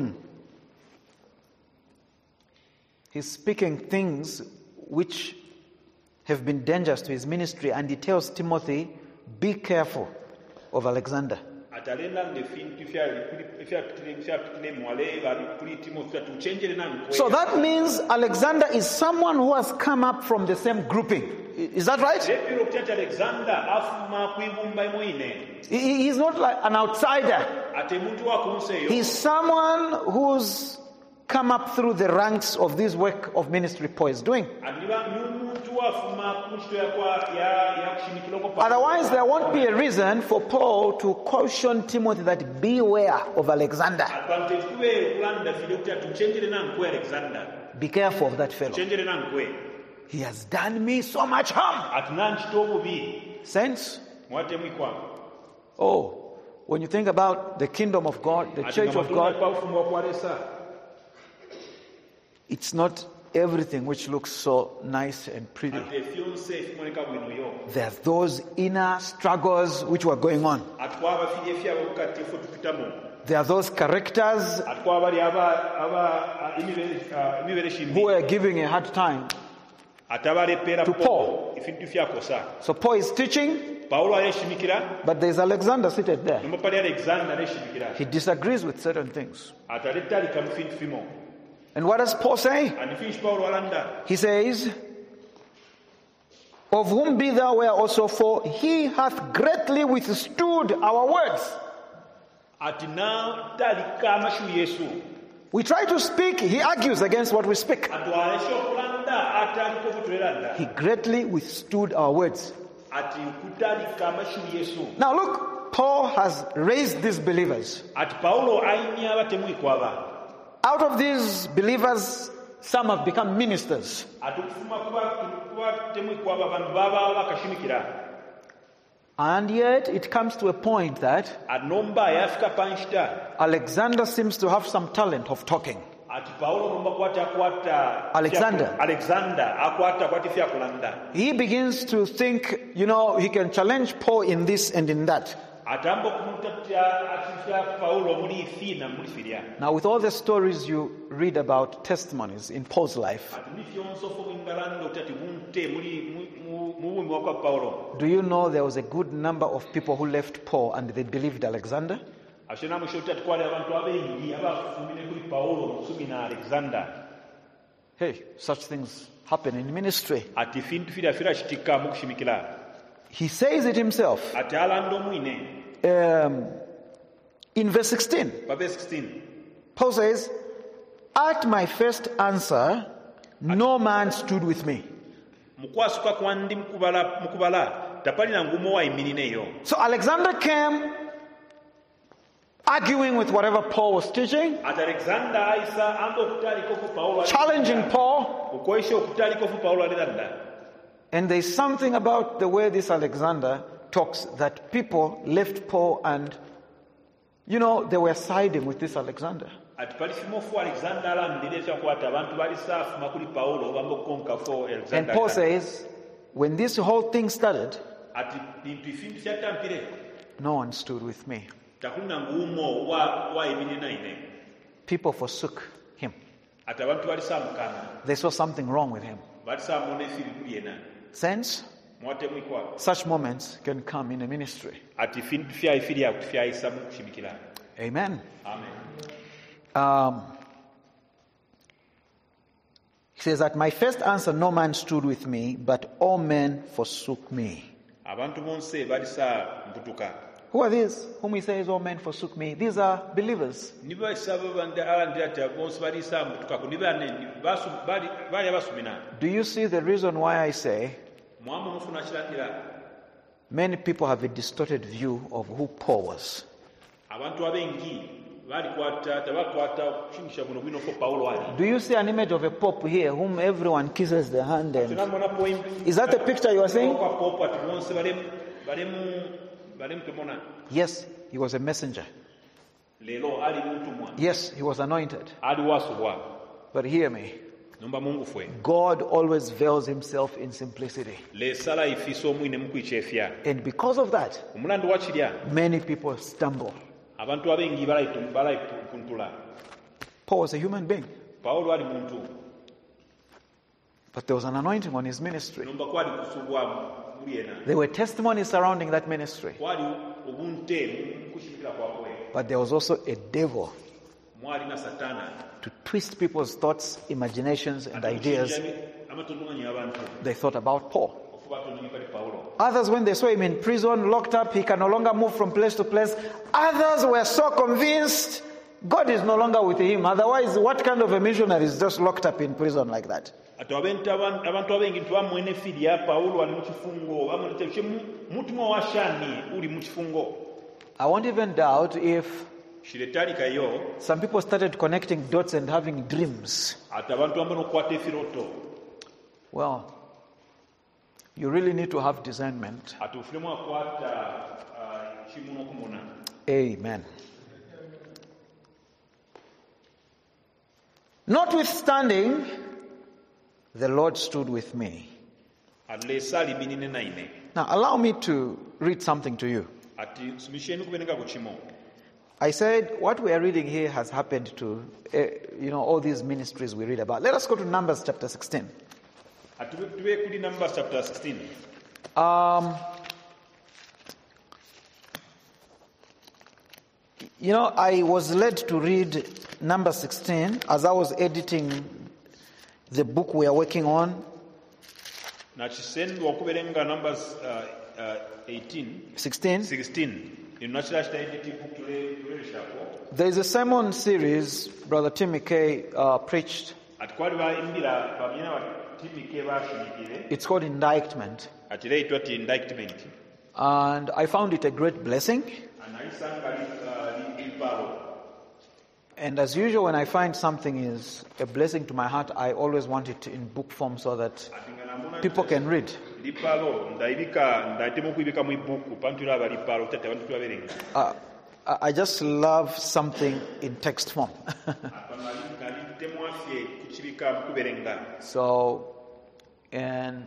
Speaker 1: He's speaking things which have been dangerous to his ministry, and he tells Timothy, be careful of Alexander.
Speaker 2: Atalenda ngefintu fyali fyapitile fyapitile mwale bali kuli Timothy tuchenjere na nkwe.
Speaker 1: So that means Alexander is someone who has come up from the same grouping. I- Is that right?
Speaker 2: Lepiro kutata Alexander afuma kuibumba imwine.
Speaker 1: He- he- He's not like an outsider.
Speaker 2: Ate muntu wa kunseyo.
Speaker 1: He's someone who's come up through the ranks of this work of ministry Paul is doing.
Speaker 2: Adiba muntu afuma kunshito ya kwa ya ya kushimikilo kwa.
Speaker 1: Otherwise, there won't be a reason for Paul to caution Timothy that beware of Alexander.
Speaker 2: Advantage kube kulanda video kutata tuchenjere na nkwe Alexander.
Speaker 1: Be careful of that fellow.
Speaker 2: Tuchenjere na nkwe.
Speaker 1: He has done me so much harm.
Speaker 2: Atunanchito obubi.
Speaker 1: Saints,
Speaker 2: Mwate mwikwa.
Speaker 1: oh, when you think about the kingdom of God, the church of God, it's not everything which looks so nice and pretty. There are those inner struggles which were going on. There are those characters who were giving a hard time to Paul. So Paul is teaching, but there's Alexander seated there. He disagrees with certain things. And what does Paul say? He says, of whom be thou aware also, for he hath greatly withstood our words. We try to speak, he argues against what we speak. He greatly withstood our words. Now look, Paul has raised these believers. Out of these believers, some have become ministers. And yet it comes to a point that Alexander seems to have some talent of talking. Alexander.
Speaker 2: Alexander.
Speaker 1: He begins to think, you know, he can challenge Paul in this and in that. Now, with all the stories you read about testimonies in Paul's life, do you know there was a good number of people who left Paul and they believed Alexander? Hey, such things happen in ministry. He says it himself. Um, in verse sixteen, Paul says, at my first answer, no man stood with me. So Alexander came arguing with whatever Paul was teaching, challenging Paul. And there's something about the way this Alexander talks that people left Paul and, you know, they were siding with this Alexander. And Paul says, when this whole thing started, no one stood with me. People forsook him. They saw something wrong with him. Sense? Such moments can come in a ministry. Amen. Um, he says, at my first answer, no man stood with me, but all men forsook me. Who are these whom he says all men forsook me? These are believers. Do you see the reason why I say many people have a distorted view of who Paul was? Do you see an image of a pope here whom everyone kisses the hand? And is that the picture you are saying? Yes, he was a messenger.
Speaker 2: leero ali mutumwa
Speaker 1: Yes, he was anointed.
Speaker 2: ali wasubwa
Speaker 1: But hear me.
Speaker 2: nomba mungu fwe
Speaker 1: God always veils himself in simplicity.
Speaker 2: leesala ifiisa omwine mu kwikyefya
Speaker 1: And because of that,
Speaker 2: omulandu wakirya
Speaker 1: many people stumble.
Speaker 2: abantu abengi balayipuntula.
Speaker 1: Paul was a human being,
Speaker 2: Pawulo ali muntu
Speaker 1: but there was an anointing on his ministry.
Speaker 2: nomba kwali kusubwa muli ena
Speaker 1: There were testimonies surrounding that ministry.
Speaker 2: kwali obunte mu kushikira kwakwe
Speaker 1: But there was also a devil
Speaker 2: mwali na satana
Speaker 1: to twist people's thoughts, imaginations, and ideas
Speaker 2: amatondoganya abantu
Speaker 1: they thought about Paul.
Speaker 2: okuba atondoganya kali Pawulo.
Speaker 1: Others, when they saw him in prison, locked up, he can no longer move from place to place. Others were so convinced God is no longer with him. Otherwise, what kind of a missionary is just locked up in prison like that?
Speaker 2: ati abantu aban- abantu abengi tibamwene fidi ya Pawulo ali mu kifungo bamwene kye mutima wa shani uli mu kifungo.
Speaker 1: I won't even doubt if
Speaker 2: Shiretalikayo
Speaker 1: some people started connecting dots and having dreams.
Speaker 2: ati abantu bamba n'okukwata efiroto
Speaker 1: Well, you really need to have discernment.
Speaker 2: ati ofulemu akwata ah, kimu n'okumona.
Speaker 1: Amen. Notwithstanding, the Lord stood with me.
Speaker 2: ati leesa ali binine naine
Speaker 1: Now, allow me to read something to you.
Speaker 2: ati nsomisheni kubeneka ku kimo.
Speaker 1: I said what we are reading here has happened to, uh, you know, all these ministries we read about. Let us go to Numbers chapter sixteen.
Speaker 2: ati tube tube kuli Numbers chapter sixteen.
Speaker 1: Um, you know, I was led to read number sixteen as I was editing the book we are working on.
Speaker 2: nakisendwa okuberenga Numbers uh, uh, eighteen
Speaker 1: sixteen.
Speaker 2: sixteen ino nakira kitaiditi book tule tuleshako
Speaker 1: There is a sermon series Brother Tim McKay uh, preached.
Speaker 2: ati kwali bayimbira bamina ba timike bashimikire
Speaker 1: It's called Indictment.
Speaker 2: ati leitwa ti indictment
Speaker 1: And I found it a great blessing.
Speaker 2: anaisanga li ipalo.
Speaker 1: And as usual, when I find something is a blessing to my heart, I always want it in book form so that people can read.
Speaker 2: lipalo ndaibika ndaitemu kuibika mu ibuku pantula aba lipalo tete abantu tubaberenga
Speaker 1: Uh, I I just love something in text form.
Speaker 2: temu afye kuchibika kuberenga.
Speaker 1: So, and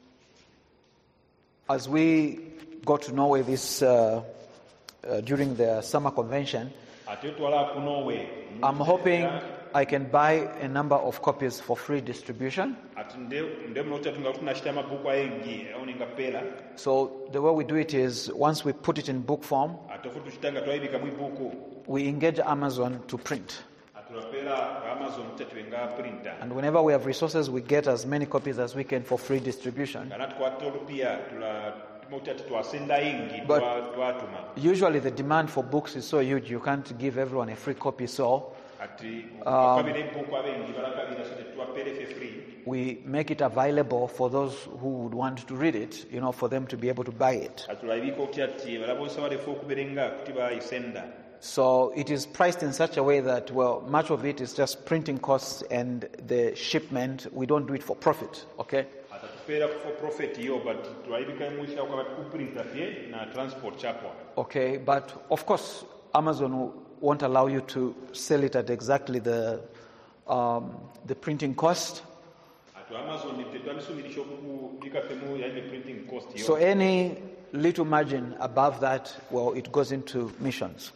Speaker 1: as we got to Norway this uh, uh, during the summer convention,
Speaker 2: ate twala kunowe
Speaker 1: I'm hoping I can buy a number of copies for free distribution.
Speaker 2: ati nde nde mnota tunga tunashita mabuku ayengi aoninga pela
Speaker 1: So the way we do it is once we put it in book form,
Speaker 2: atofu tushitanga twaibika mu ibuku
Speaker 1: we engage Amazon to print.
Speaker 2: atulapela Amazon tetwenga printer
Speaker 1: And whenever we have resources, we get as many copies as we can for free distribution.
Speaker 2: kana tukwata olupia tula tumauta twasenda yengi
Speaker 1: But-
Speaker 2: twa- twatuma
Speaker 1: Usually the demand for books is so huge, you can't give everyone a free copy. So
Speaker 2: ati bakabira ibuku abengi balakabira sote twapele fe free
Speaker 1: we make it available for those who would want to read it, you know, for them to be able to buy it.
Speaker 2: atulabika otya ati balabonsa balefu okuberenga kuti bayisenda
Speaker 1: So it is priced in such a way that, well, much of it is just printing costs and the shipment. We don't do it for profit, okay?
Speaker 2: atatupeera for profit yo but twalibika mwisha kwa kuprinta fye na transport chapwa
Speaker 1: Okay, but of course, Amazon w- won't allow you to sell it at exactly the um, the printing cost.
Speaker 2: atu Amazon tetwabisubirisha okubika femu yaine printing cost yo
Speaker 1: So any little margin above that, well, it goes into missions.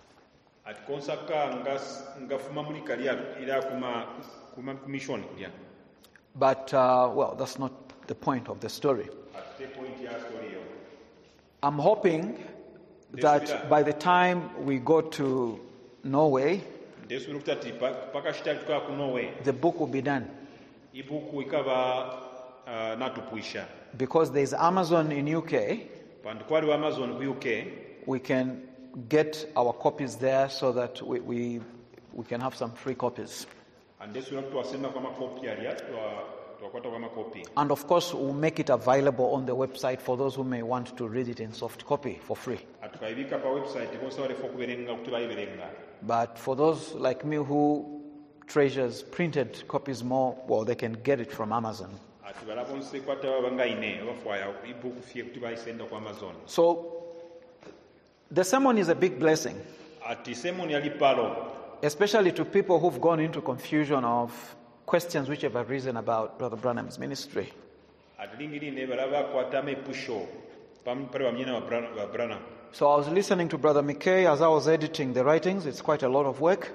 Speaker 2: ati konsaka ngas ngafuma muri kalia ila kuma kuma mission kulya
Speaker 1: But uh, well, that's not the point of the story.
Speaker 2: at the point ya story yo
Speaker 1: I'm hoping that by the time we go to Norway,
Speaker 2: ndesu lukutati paka shitali kwa kunowe
Speaker 1: the book will be done.
Speaker 2: ibuku ikaba uh, natupuisha
Speaker 1: Because there's Amazon in U K,
Speaker 2: pandu kwali wa Amazon ku U K
Speaker 1: we can get our copies there so that we, we, we can have some free copies.
Speaker 2: andesu lukutwasenda kwa makopi alia twa twakwata kwa makopi
Speaker 1: And of course, we'll make it available on the website for those who may want to read it in soft copy for free.
Speaker 2: atukaibika pa website konsa balefu okuberenga kuti bayiberenga
Speaker 1: But for those like me who treasures printed copies more, well, they can get it from Amazon.
Speaker 2: ati balabonse kwata bangaine bafwaya ibuku fye kuti bayisenda ku Amazon
Speaker 1: So the sermon is a big blessing.
Speaker 2: ati Simon yali palo.
Speaker 1: Especially to people who've gone into confusion of questions which have arisen about Brother Branham's ministry.
Speaker 2: Atilingirine balaba kwatame pusho. Pam pare bamyina wa Branham.
Speaker 1: So I was listening to Brother Mickey as I was editing the writings. It's quite a lot of work.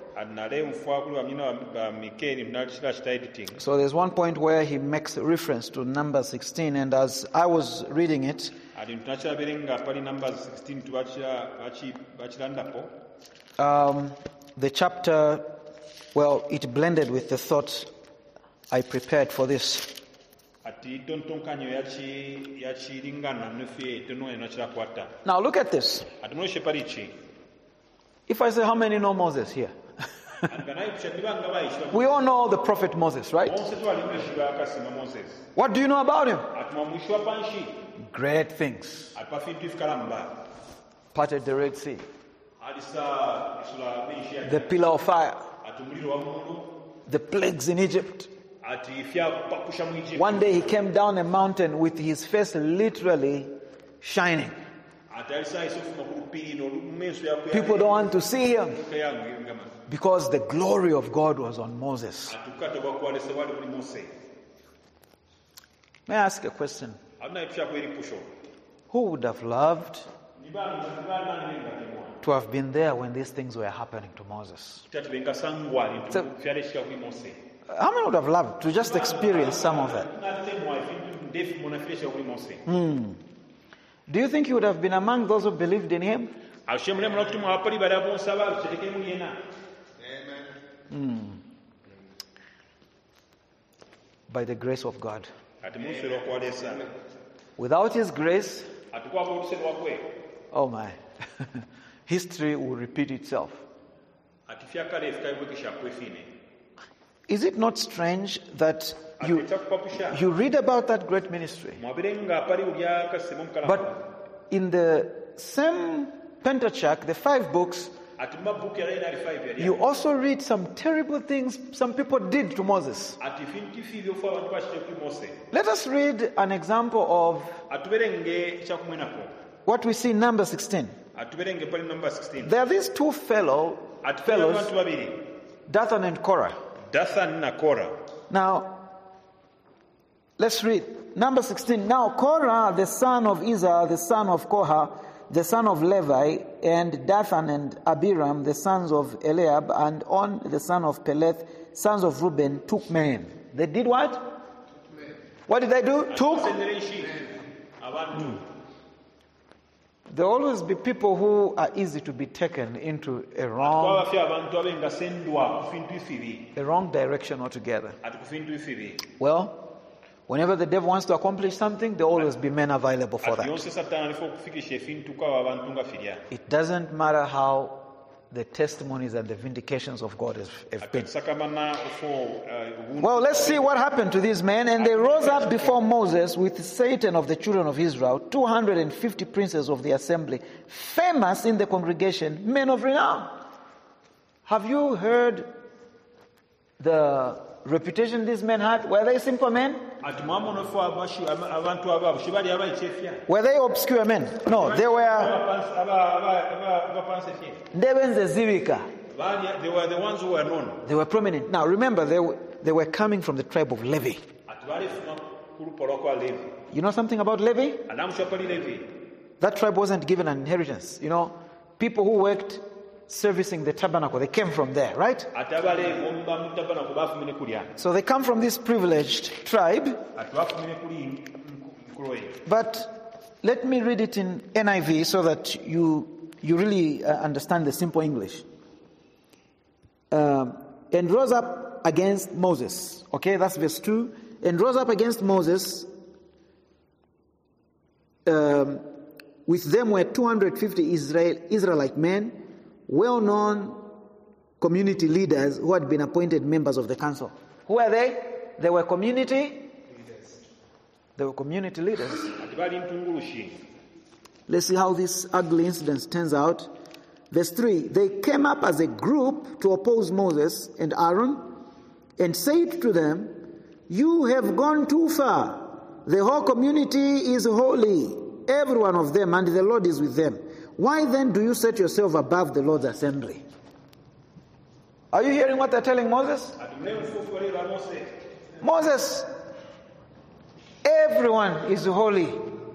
Speaker 1: So there's one point where he makes reference to number sixteen, and as I was reading it, um, the chapter, well, it blended with the thought I prepared for this. Now look at this. If I say, how many know Moses here? We all know the prophet Moses, right? What do you know about him? Great things. Parted the Red Sea. The pillar of fire. The plagues in Egypt. One day he came down a mountain with his face literally shining. People don't want to see him because the glory of God was on Moses. May I ask a question? Who would have loved to have been there when these things were happening to Moses? So, how many would have loved to just experience some of that? Hmm. Do you think he would have been among those who believed in him? Hmm. By the grace of God. Without his grace, oh my, history will repeat itself. Is it not strange that you, you read about that great ministry, but in the same Pentateuch, the five books, you also read some terrible things some people did to Moses? Let us read an example of what we see in number sixteen. There are these two fellow, fellows, Dathan and Korah. Now, let's read. Number sixteen. Now Korah, the son of Izhar, the son of Koha, the son of Levi, and Dathan and Abiram, the sons of Eliab, and On, the son of Peleth, sons of Reuben, took men. They did what? What did they do? Took? Hmm. There will always be people who are easy to be taken into a wrong, a wrong direction altogether. Well, whenever the devil wants to accomplish something, there will always be men available for that. It doesn't matter how the testimonies and the vindications of God have, have been. Well, let's see what happened to these men. And they rose up before Moses with Satan of the children of Israel, two hundred fifty princes of the assembly, famous in the congregation, men of renown. Have you heard the reputation these men had? Were they simple men? Were they obscure men? No, they were. They were the ones who were known. They were prominent. Now remember, they were, they were coming from the tribe of Levi. You know something about Levi? That tribe wasn't given an inheritance. You know, people who worked servicing the tabernacle, they came from there, right? So they come from this privileged tribe. But let me read it in N I V so that you you really uh, understand the simple English. Um, and rose up against Moses. Okay, that's verse two. And rose up against Moses. Um, with them were two hundred fifty Israel, Israelite men, well-known community leaders who had been appointed members of the council. Who are they? They were community leaders. They were community leaders. Let's see how this ugly incident turns out. Verse three, they came up as a group to oppose Moses and Aaron and said to them, "You have gone too far. The whole community is holy, every one of them, and the Lord is with them. Why then do you set yourself above the Lord's assembly? Are you hearing what they're telling Moses? Moses, everyone is holy.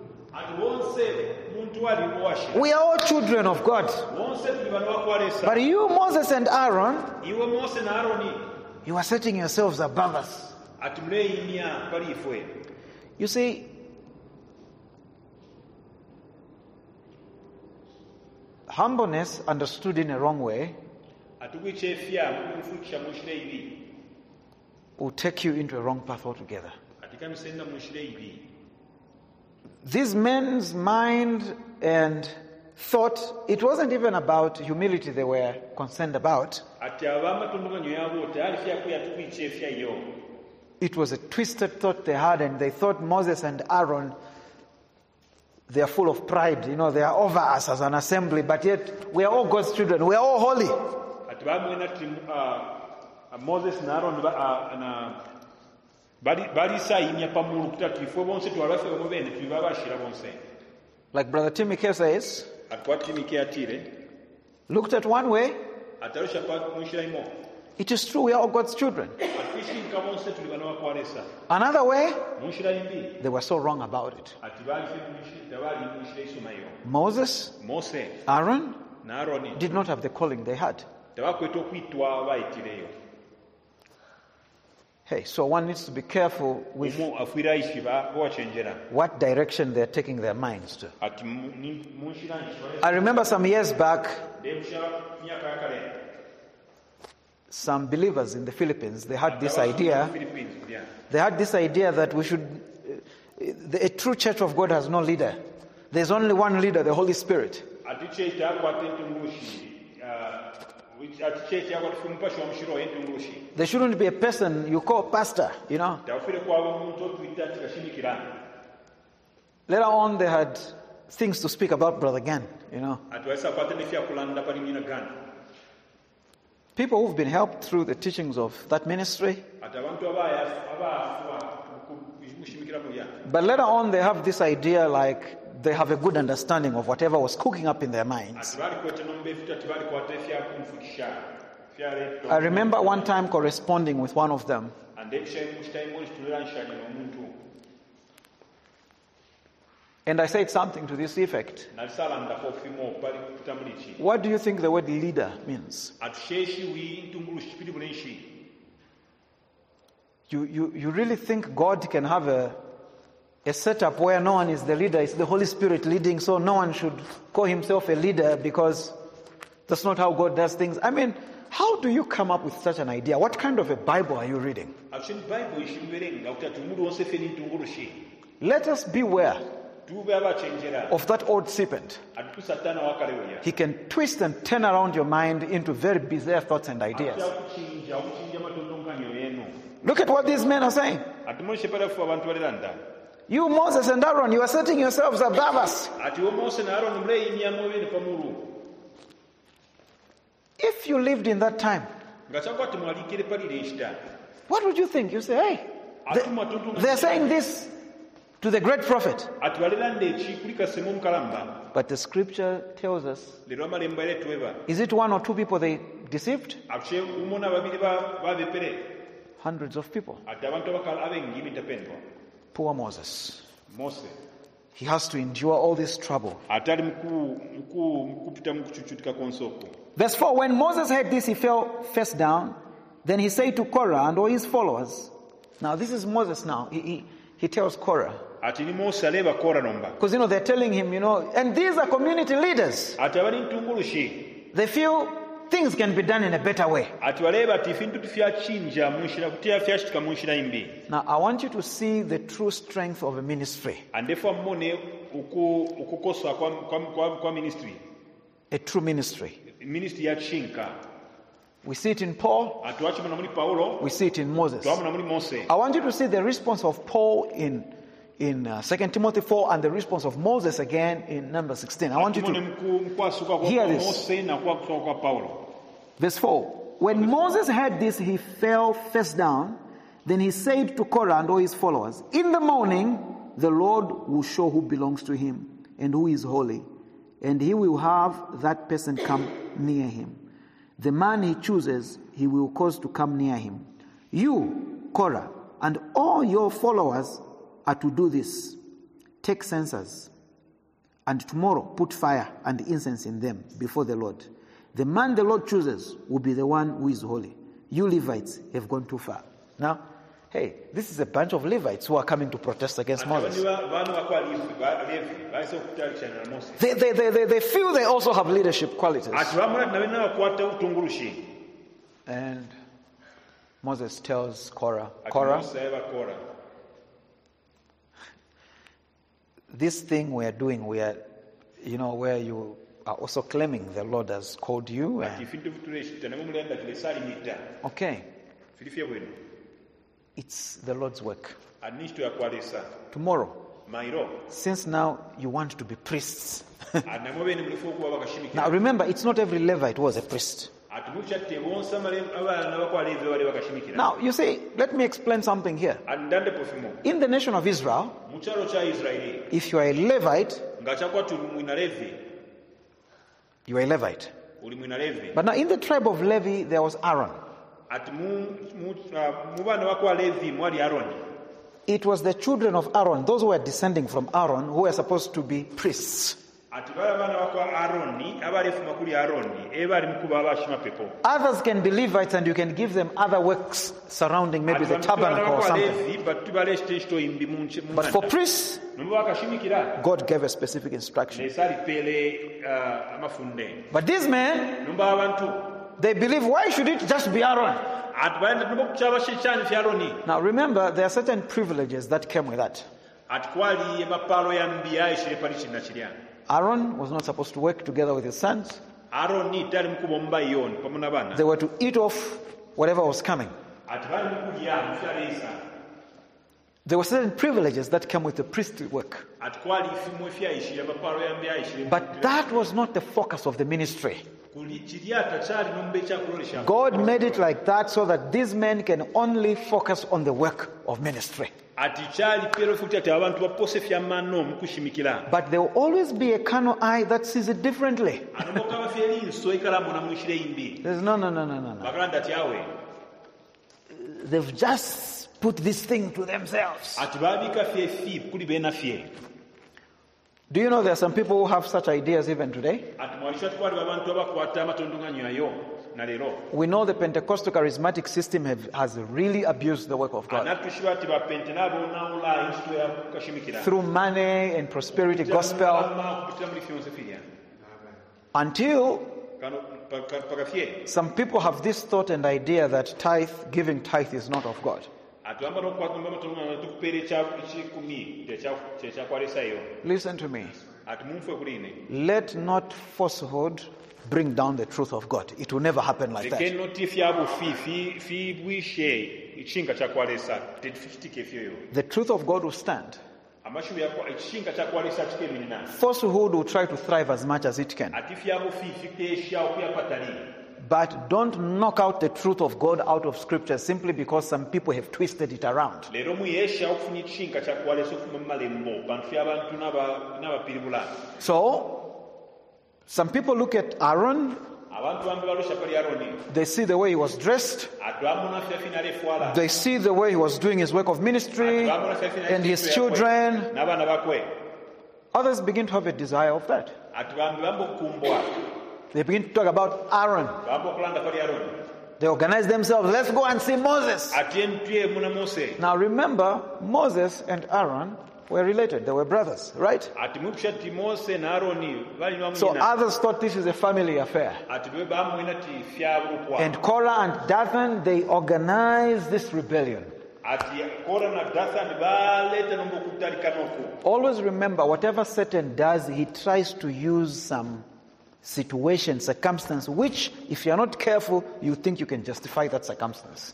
Speaker 1: We are all children of God. But you, Moses and Aaron, you are setting yourselves above us. You see, humbleness understood in a wrong way will take you into a wrong path altogether. These men's mind and thought, it wasn't even about humility they were concerned about. It was a twisted thought they had, and they thought Moses and Aaron, they are full of pride. You know, they are over us as an assembly, but yet we are all God's children. We are all holy.
Speaker 2: Moses and Aaron
Speaker 1: like Brother Timike says, looked at one way, it is true we are all God's children. Another way, they were so wrong about it. Moses, Aaron did not have the calling they had. Hey, so one needs to be careful with what direction they're taking their minds to. I remember some years back, some believers in the Philippines, they had this idea, they had this idea that we should, a true church of God has no leader. There's only one leader, the Holy Spirit. There shouldn't be a person you call pastor, you know. Later on, they had things to speak about Brother Gan, you know. People who've been helped through the teachings of that ministry. But later on, they have this idea like they have a good understanding of whatever was cooking up in their minds. I remember one time corresponding with one of them. And I said something to this effect. What do you think the word leader means? You, you, you really think God can have a, a setup where no one is the leader, it's the Holy Spirit leading, so no one should call himself a leader because that's not how God does things? I mean, how do you come up with such an idea? What kind of a Bible are you reading? Let us beware of that old serpent. He can twist and turn around your mind into very bizarre thoughts and ideas. Look at what these men are saying. You, Moses and Aaron, you are setting yourselves above us. If you lived in that time, what would you think? You say, hey, they, they're saying this to the great prophet. But the scripture tells us, is it one or two people they deceived? Hundreds of people. Poor Moses. He has to endure all this trouble. Verse four, when Moses heard this, he fell face down. Then he said to Korah and all his followers. Now this is Moses now. He, he, he tells Korah. Because, you know, they're telling him, you know, and these are community leaders. They feel things can be done in a better way. Now, I want you to see the true strength of a ministry. A true ministry. We see it in Paul. We see it in Moses. I want you to see the response of Paul in in uh, Second Timothy four and the response of Moses again in number sixteen. I want you to hear this. Verse four. When Moses heard this, he fell face down. Then he said to Korah and all his followers, in the morning, the Lord will show who belongs to him and who is holy, and he will have that person come near him. The man he chooses, he will cause to come near him. You, Korah, and all your followers are to do this. Take censers, and tomorrow put fire and incense in them before the Lord. The man the Lord chooses will be the one who is holy. You Levites have gone too far. Now, hey, this is a bunch of Levites who are coming to protest against Moses. They, they, they, they, they feel they also have leadership qualities. And Moses tells Korah, Korah, this thing we are doing, we are, you know, where you are also claiming the Lord has called you. And, okay. It's the Lord's work. Tomorrow, since now you want to be priests. Now remember, it's not every Levite who was a priest. Now, you see, let me explain something here. In the nation of Israel, if you are a Levite, you are a Levite. But now in the tribe of Levi, there was Aaron. It was the children of Aaron, those who were descending from Aaron, who were supposed to be priests. Others can be Levites and you can give them other works surrounding maybe the tabernacle or something. But for priests, God gave a specific instruction. But these men, they believe, why should it just be Aaron? Now remember, there are certain privileges that came with that. Aaron was not supposed to work together with his sons. They were to eat off whatever was coming. There were certain privileges that came with the priestly work. But that was not the focus of the ministry. God made it like that so that these men can only focus on the work of ministry. But there will always be a carnal eye that sees it differently. There's no, no, no, no, no, no. They've just put this thing to themselves. Do you know there are some people who have such ideas even today? We know the Pentecostal charismatic system have, has really abused the work of God. Through money and prosperity gospel. Until some people have this thought and idea that tithe, giving tithe is not of God. Listen to me. Let not falsehood bring down the truth of God. It will never happen like that. The truth of God will stand. Falsehood will try to thrive as much as it can. But don't knock out the truth of God out of Scripture simply because some people have twisted it around. So, some people look at Aaron, they see the way he was dressed, they see the way he was doing his work of ministry, and his children. Others begin to have a desire of that. They begin to talk about Aaron. They organize themselves. Let's go and see Moses. Now remember, Moses and Aaron were related. They were brothers, right? So others thought this is a family affair. And Korah and Dathan, they organized this rebellion. Always remember, whatever Satan does, he tries to use some situation, circumstance, which if you are not careful, you think you can justify that circumstance.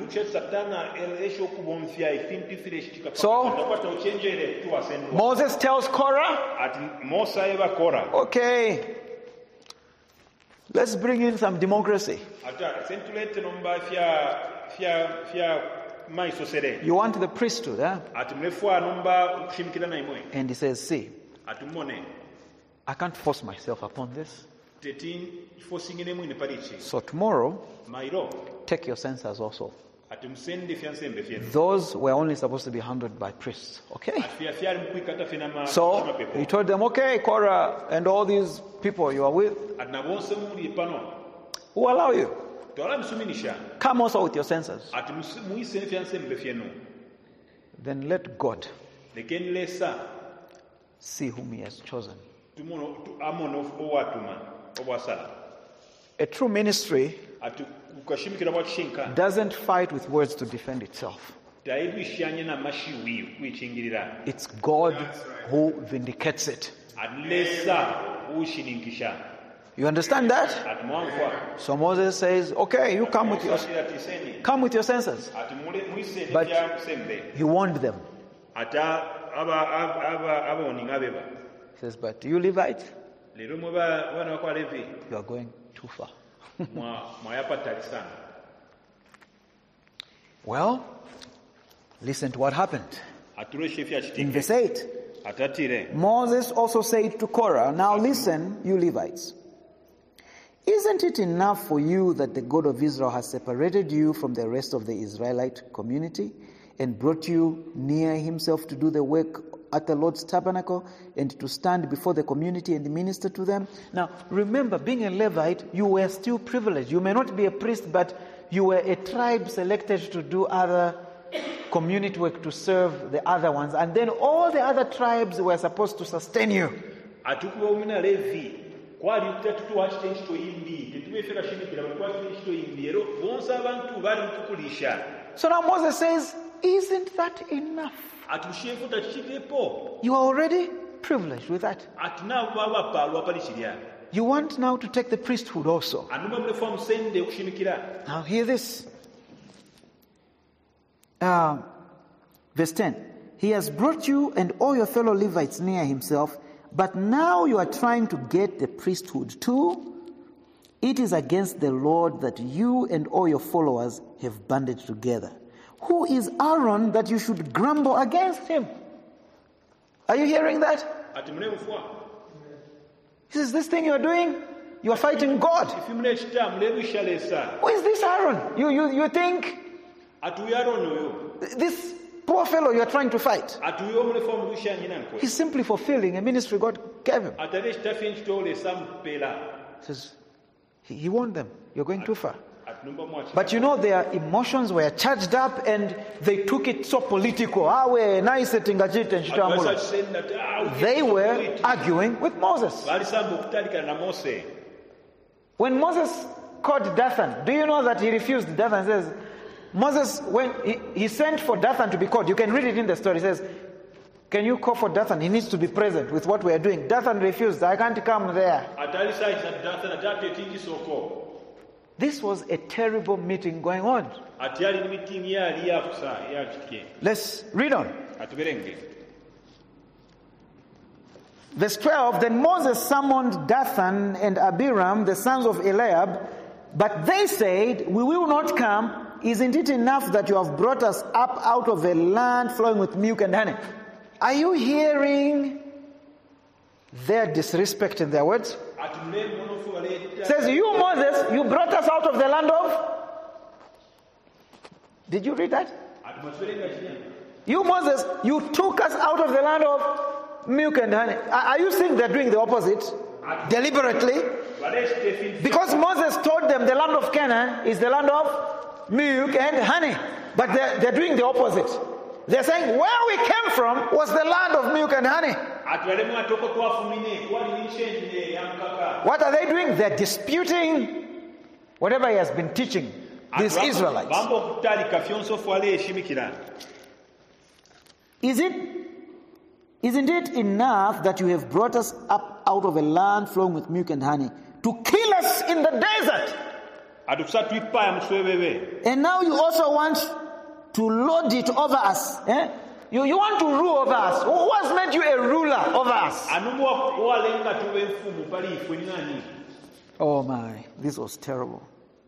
Speaker 1: So, Moses tells Korah, okay, let's bring in some democracy. You want the priesthood, huh? And he says, see, I can't force myself upon this.
Speaker 2: teti forcing nemwe ne parichi
Speaker 1: So tomorrow,
Speaker 2: mairo
Speaker 1: take your censers also.
Speaker 2: ati musende fyansembe fyenu
Speaker 1: Those were only supposed to be handled by priests. Okay?
Speaker 2: afya fyali mukwikata fena ma
Speaker 1: So he told them, okay, Korah and all these people you are with,
Speaker 2: adna bonse muli pano
Speaker 1: who allow you?
Speaker 2: tola musuminisha
Speaker 1: Come also with your censers.
Speaker 2: ati muise fyansembe fyenu
Speaker 1: Then let God
Speaker 2: lekeni lesa
Speaker 1: see whom he has chosen.
Speaker 2: tumono amono owatuma obwasala
Speaker 1: A true ministry
Speaker 2: ati ukashimikira bwa kishinka
Speaker 1: doesn't fight with words to defend itself.
Speaker 2: taibishanye na mashiwi kwichingirira
Speaker 1: It's God who vindicates it.
Speaker 2: adlesa ushininkisha
Speaker 1: You understand that?
Speaker 2: ati mwanfwa
Speaker 1: So Moses says, okay, you come with your,
Speaker 2: tiseni
Speaker 1: come with your censers.
Speaker 2: ati mule muise
Speaker 1: But-
Speaker 2: fya sembe
Speaker 1: He warned them.
Speaker 2: ata aba aba aba aboninga beba
Speaker 1: He says, but you Levites,
Speaker 2: lero mwe ba bana kwa levi
Speaker 1: you are going too far.
Speaker 2: mwa mwayapatali sana
Speaker 1: Well, listen to what happened.
Speaker 2: atureshe fya
Speaker 1: In
Speaker 2: chitike
Speaker 1: verse eight,
Speaker 2: atatire
Speaker 1: Moses also said to Korah, now listen, you Levites. Isn't it enough for you that the God of Israel has separated you from the rest of the Israelite community and brought you near himself to do the work at the Lord's tabernacle and to stand before the community and minister to them? Now, remember, being a Levite, you were still privileged. You may not be a priest, but you were a tribe selected to do other community work, to serve the other ones. And then all the other tribes were supposed to sustain you.
Speaker 2: atukuba umina levi kwali tutatutuwa chitenchito imbi tetubefera shimikira kwa chitenchito imbi ero bonse abantu bali mukukulisha
Speaker 1: So now Moses says, isn't that enough?
Speaker 2: atushefu tachitepo
Speaker 1: You are already privileged with that.
Speaker 2: atina baba palwa palichirya
Speaker 1: You want now to take the priesthood also.
Speaker 2: anuma mlefa musende kushimikira
Speaker 1: Now hear this. Uh, verse ten. He has brought you and all your fellow Levites near himself, but now you are trying to get the priesthood too. It is against the Lord that you and all your followers have banded together. Who is Aaron that you should grumble against him? Are you hearing that?
Speaker 2: ati mlevufwa
Speaker 1: He says, this thing you're doing, you are fighting God.
Speaker 2: ifimule chita mlevisha lesa
Speaker 1: Who is this Aaron? You, you, you think
Speaker 2: atuyarono yo
Speaker 1: this poor fellow you are trying to fight?
Speaker 2: atuyo mlefa mlusha nyina nkwe
Speaker 1: He's simply fulfilling a ministry God gave him.
Speaker 2: atale chitafi nchito lesa mpela
Speaker 1: He says, he, he warned them, you're going too far.
Speaker 2: atunumba mwachi
Speaker 1: But you know, their emotions were charged up and they took it so political. Ah, we nice tingajite
Speaker 2: Atubasa
Speaker 1: nshitamulo.
Speaker 2: chisenda ati, ah,
Speaker 1: They
Speaker 2: ukitu
Speaker 1: were
Speaker 2: kuitu.
Speaker 1: arguing with Moses.
Speaker 2: Balisamba okutandika na Mose
Speaker 1: When Moses called Dathan, do you know that he refused? Dathan says, Moses, when he, he sent for Dathan to be called, you can read it in the story. He says, can you call for Dathan? He needs to be present with what we are doing. Dathan refused. I can't come there.
Speaker 2: atalisa Dathan atate tingi soko
Speaker 1: This was a terrible meeting going on.
Speaker 2: ati ali meeting yali yakusa yakitike
Speaker 1: Let's read on.
Speaker 2: atuberenge
Speaker 1: Verse twelve, then Moses summoned Dathan and Abiram, the sons of Eliab, but they said, we will not come. Isn't it enough that you have brought us up out of a land flowing with milk and honey? Are you hearing their disrespect in their words?
Speaker 2: ati mle monofu waleta
Speaker 1: Says, you Moses, you brought us out of the land of... Did you read that?
Speaker 2: ati matuberenga chinya
Speaker 1: You Moses, you took us out of the land of milk and honey. Are are you saying they're doing the opposite? Deliberately?
Speaker 2: wale chitefi
Speaker 1: Because Moses told them the land of Canaan is the land of milk and honey. But they're, they're doing the opposite. They're saying where we came from was the land of milk and honey.
Speaker 2: ati wale mwatoko twafumine kwali nichenjine yamkaka
Speaker 1: What are they doing? They're disputing whatever he has been teaching these Israelites.
Speaker 2: bambo okutalika fyonsofu wale eshimikira
Speaker 1: Is it, isn't it enough that you have brought us up out of a land flowing with milk and honey to kill us in the desert?
Speaker 2: ati kusa twipaya muswebebe
Speaker 1: And now you also want to lord it over us. Eh? You, you want to rule over us. Who who has made you a ruler over us?
Speaker 2: anumu walenga tube mfumu pali ifwe ni nani
Speaker 1: Oh my, this was terrible.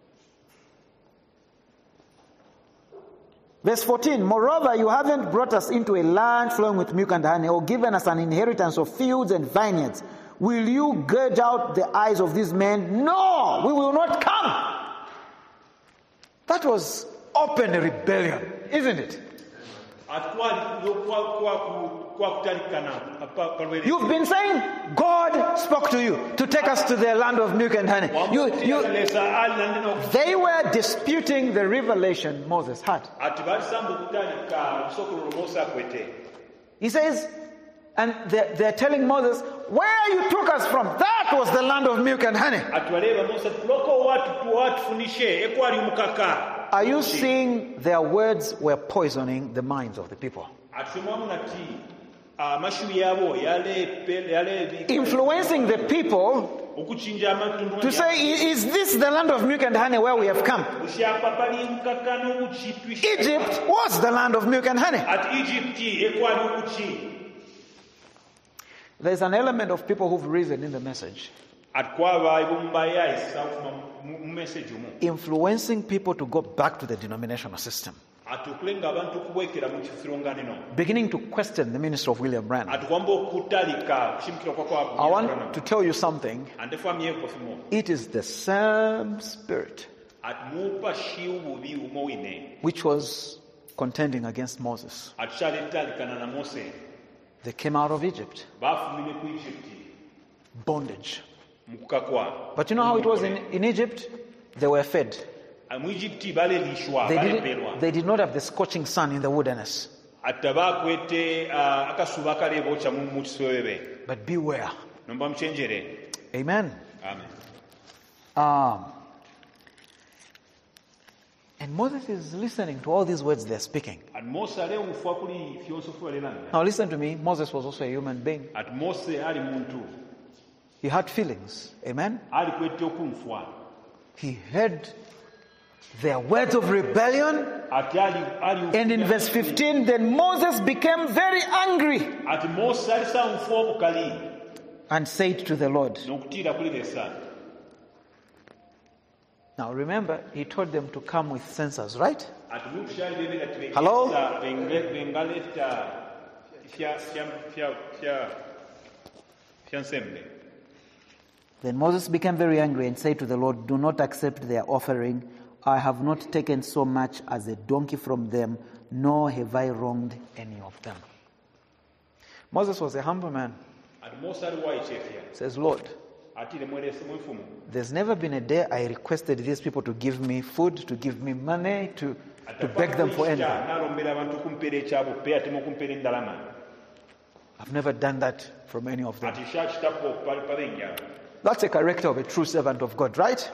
Speaker 1: Verse fourteen, moreover, you haven't brought us into a land flowing with milk and honey, or given us an inheritance of fields and vineyards. will you gouge out the eyes of these men? No, we will not come. That was open rebellion, isn't it? You've been saying God spoke to you to take us to the land of milk and honey. You, you, they were disputing the revelation Moses had. He says, and they're, they're telling Moses, where you took us from, that was the land of milk and honey. Are you seeing their words were poisoning the minds of the people? Influencing the people to say, is this the land of milk and honey where we have come? Egypt was the land of milk and honey. There's an element of people who've risen in the message, influencing people to go back to the denominational system, beginning to question the ministry of William Branham. I want to tell you something. It is the same spirit which was contending against Moses. They came out of Egypt. Bondage. But you know how it was in, in Egypt? They were fed. They did, they did not have the scorching sun in the wilderness. But beware. Amen.
Speaker 2: Amen.
Speaker 1: Um, and Moses is listening to all these words they're speaking. Now listen to me. Moses was also a human being. He had feelings. Amen. He heard their words of rebellion. And in verse fifteen, then Moses became very angry and said to the Lord. Now remember, he told them to come with censers, right? Hello? Then Moses became very angry and said to the Lord, do not accept their offering. I have not taken so much as a donkey from them, nor have I wronged any of them. Moses was a humble man. Says, Lord, there's never been a day I requested these people to give me food, to give me money, to, to beg them for anything. I've never done that from any of them. That's a character of a true servant of God, right?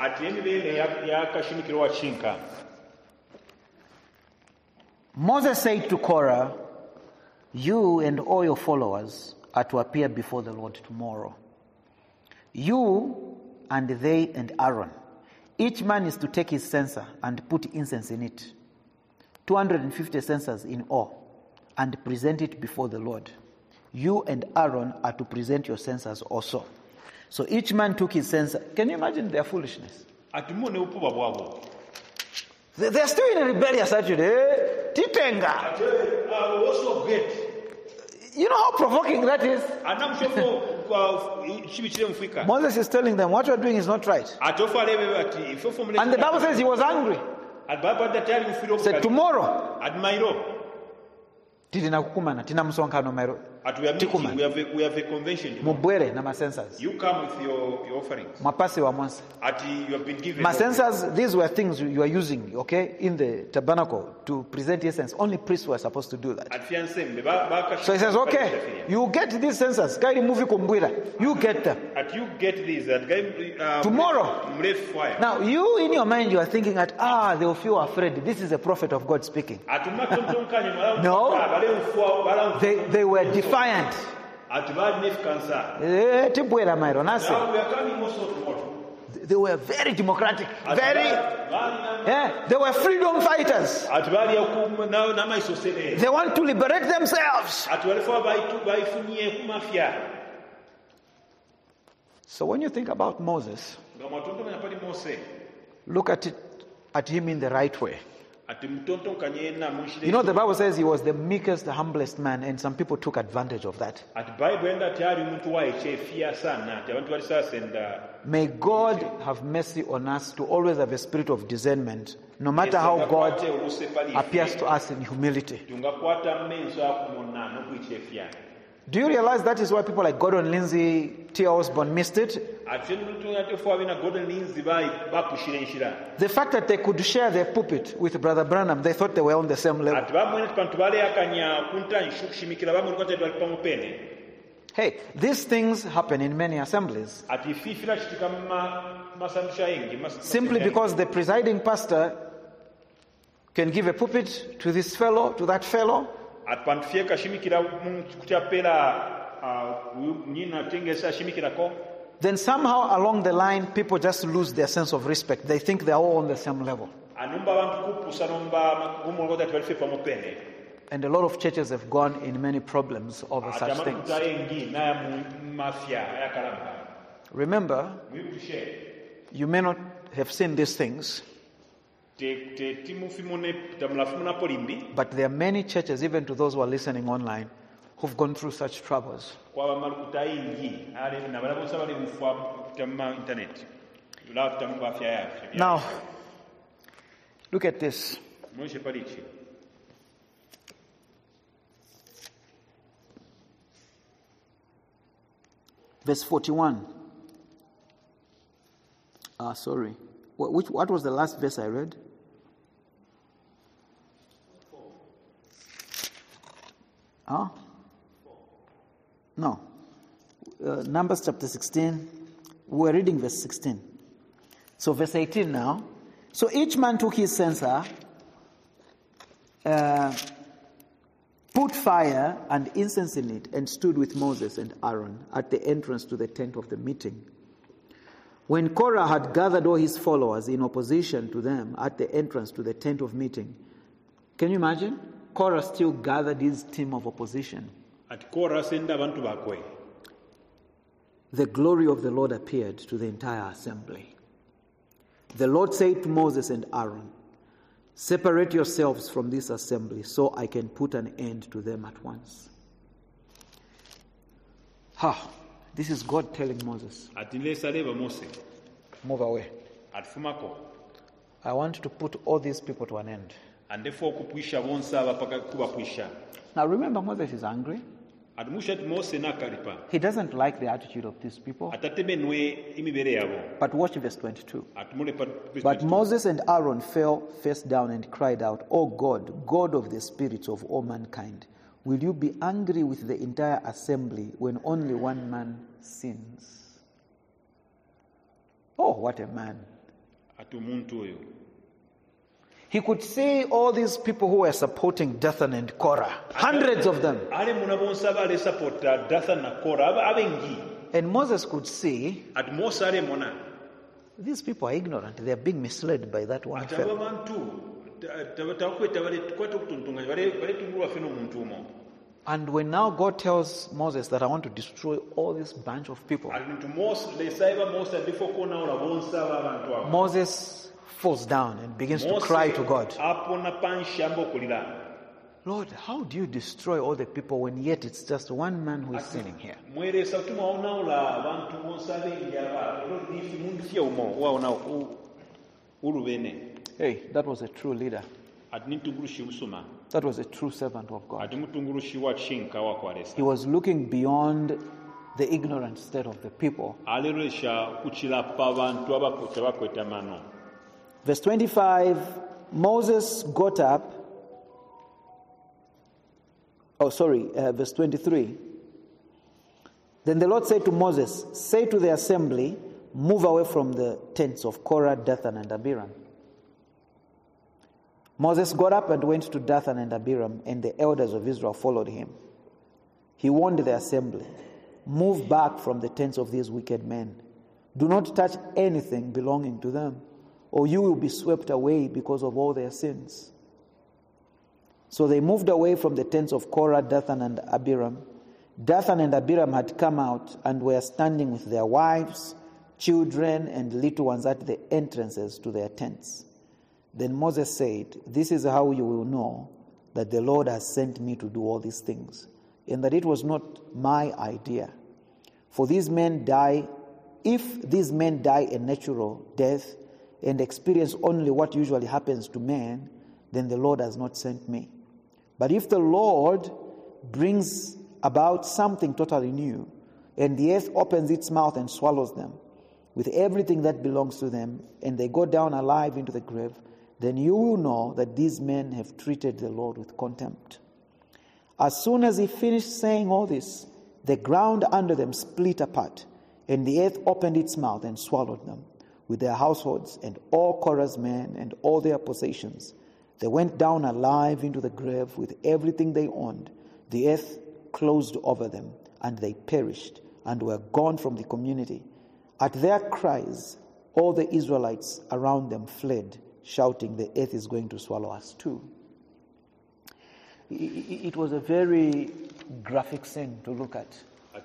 Speaker 1: Moses said to Korah, you and all your followers are to appear before the Lord tomorrow. You and they and Aaron. Each man is to take his censer and put incense in it. two hundred fifty censers in all, and present it before the Lord. You and Aaron are to present your censers also. So each man took his censer. Can you imagine their foolishness? They, they're still in a rebellious attitude. Eh? Titenga. You know how provoking that is? Moses is telling them, what you're doing is not right. And the Bible says he was angry. Said, tomorrow. Tina kukumana, tina msonkano mairo.
Speaker 2: We have, meeting, we, have a, we have a convention.
Speaker 1: Mubwere na masensas.
Speaker 2: You come with your, your offerings.
Speaker 1: Mapasi wa mwansa.
Speaker 2: At you have been given.
Speaker 1: Masensas, these were things you are using, okay, in the tabernacle to present incense. Only priests were supposed to do that. So he says, okay, you get these censers. You get them.
Speaker 2: At you get these. Uh,
Speaker 1: tomorrow. Now, you in your mind, you are thinking that, ah, they will feel afraid. This is a prophet of God speaking. No. They, they were defiant. They were very democratic. Very, yeah, they were freedom fighters. They want to liberate themselves. So when you think about Moses, look at it, at him in the right way.
Speaker 2: ati mutontonkanye yenna munshire
Speaker 1: You know, the Bible says he was the meekest, the humblest man, and some people took advantage of that.
Speaker 2: ati Bible enda ati ali muntu wa ekyefia sana ati abantu bali sasenda.
Speaker 1: May God have mercy on us to always have a spirit of discernment, no matter how God appears to us in humility.
Speaker 2: tungakwata mmenso akumona n'okwekyefia.
Speaker 1: Do you realize that is why people like Gordon Lindsay, T. Osborne missed it?
Speaker 2: ati muntu atefu abina Gordon Lindsay bai bapushira enshira.
Speaker 1: The fact that they could share their pulpit with Brother Branham, they thought they were on the same level.
Speaker 2: ati bamwene bantu bale yakanya kunta nshukishimikira bamwe kwate bali pamupene.
Speaker 1: Hey, these things happen in many assemblies.
Speaker 2: ati fifira kitika ma masambisha yengi mas,
Speaker 1: Simply because the presiding pastor can give a pulpit to this fellow, to that fellow,
Speaker 2: ati bantu fye kashimikira kuchapela nyina tengesa shimikirako.
Speaker 1: then somehow along the line, people just lose their sense of respect. They think they're all on the same level.
Speaker 2: anumba bantu kupusa nomba kumulokota ati bali fe pamupene.
Speaker 1: And a lot of churches have gone in many problems over
Speaker 2: ati
Speaker 1: such
Speaker 2: amatu
Speaker 1: things.
Speaker 2: tayengi na mafia ya karamba.
Speaker 1: Remember,
Speaker 2: Mwibushe
Speaker 1: you may not have seen these things,
Speaker 2: te te timufimune tamlafumuna polimbi
Speaker 1: but there are many churches, even to those who are listening online, who've gone through such troubles.
Speaker 2: kwa bamalukuta ingi ale na balabosa bali mufwa tamma internet. La tamba afya ya.
Speaker 1: Now, look at this.
Speaker 2: Mwishe palichi.
Speaker 1: Verse forty-one. Ah, sorry. What, which, what was the last verse I read? Huh? No. Uh, Numbers chapter sixteen. We're reading verse sixteen. So verse eighteen now. So each man took his censer, uh, put fire and incense in it, and stood with Moses and Aaron at the entrance to the tent of the meeting. When Korah had gathered all his followers in opposition to them at the entrance to the tent of meeting, can you imagine? Korah still gathered his team of opposition.
Speaker 2: Ati Korah senda bantu bakwe.
Speaker 1: The glory of the Lord appeared to the entire assembly. The Lord said to Moses and Aaron, "Separate yourselves from this assembly so I can put an end to them at once." Ha! This is God telling Moses,
Speaker 2: Ati lesaleba Mose.
Speaker 1: move away.
Speaker 2: Atfumako.
Speaker 1: I want to put all these people to an end.
Speaker 2: Andefo okupwisha bonsa abapaka kubapwisha.
Speaker 1: Now remember, Moses is angry.
Speaker 2: Ati musha ati Mose nakalipa.
Speaker 1: He doesn't like the attitude of these people.
Speaker 2: Atatebenwe imibere yabo.
Speaker 1: But watch verse twenty-two.
Speaker 2: Atumule pa.
Speaker 1: But Moses and Aaron fell face down and cried out, "O God, God of the spirits of all mankind, will you be angry with the entire assembly when only one man sins?" Oh, what a man.
Speaker 2: Ati umuntu oyo.
Speaker 1: He could see all these people who were supporting Dathan and Korah, hundreds of them.
Speaker 2: Ale muna bonsa bale supporta Dathan na Korah abengi.
Speaker 1: And Moses could see
Speaker 2: Ati Mose ale mona.
Speaker 1: these people are ignorant. They are being misled by that one
Speaker 2: Ati
Speaker 1: fellow.
Speaker 2: abantu tabakweta bale kwata okutuntunga bale bale tungulwa feno omuntu omo.
Speaker 1: And when now God tells Moses that I want to destroy all this bunch of people,
Speaker 2: Ati Mose lesaiba Mose adifo kona ola bonsa abantu abo.
Speaker 1: Moses falls down and begins to cry to God.
Speaker 2: Apona panshamba okulira.
Speaker 1: Lord, how do you destroy all the people when yet it's just one man who is sinning here?
Speaker 2: Mweresa utuma onaula abantu bonsa bengi aba. Nifi mundu fye umo waona urubene.
Speaker 1: Hey, that was a true leader.
Speaker 2: Ati nitungulushi usuma.
Speaker 1: That was a true servant of God.
Speaker 2: Ati mutungulushi wa chinka wa kwaresa.
Speaker 1: He was looking beyond the ignorant state of the people.
Speaker 2: Aleresha kuchilapa abantu abakote bakweta mano.
Speaker 1: Verse twenty-five, Moses got up. Oh, sorry, uh, verse twenty-three. Then the Lord said to Moses, "Say to the assembly, move away from the tents of Korah, Dathan, and Abiram." Moses got up and went to Dathan and Abiram, and the elders of Israel followed him. He warned the assembly, "Move back from the tents of these wicked men. Do not touch anything belonging to them, or you will be swept away because of all their sins." So they moved away from the tents of Korah, Dathan, and Abiram. Dathan and Abiram had come out and were standing with their wives, children, and little ones at the entrances to their tents. Then Moses said, "This is how you will know that the Lord has sent me to do all these things, and that it was not my idea. For these men die, if these men die a natural death and experience only what usually happens to men, then the Lord has not sent me. But if the Lord brings about something totally new, and the earth opens its mouth and swallows them, with everything that belongs to them, and they go down alive into the grave, then you will know that these men have treated the Lord with contempt." As soon as he finished saying all this, the ground under them split apart, and the earth opened its mouth and swallowed them, with their households and all Korah's men and all their possessions. They went down alive into the grave with everything they owned. The earth closed over them, and they perished and were gone from the community. At their cries, all the Israelites around them fled, shouting, "The earth is going to swallow us too." It was a very graphic scene to look at.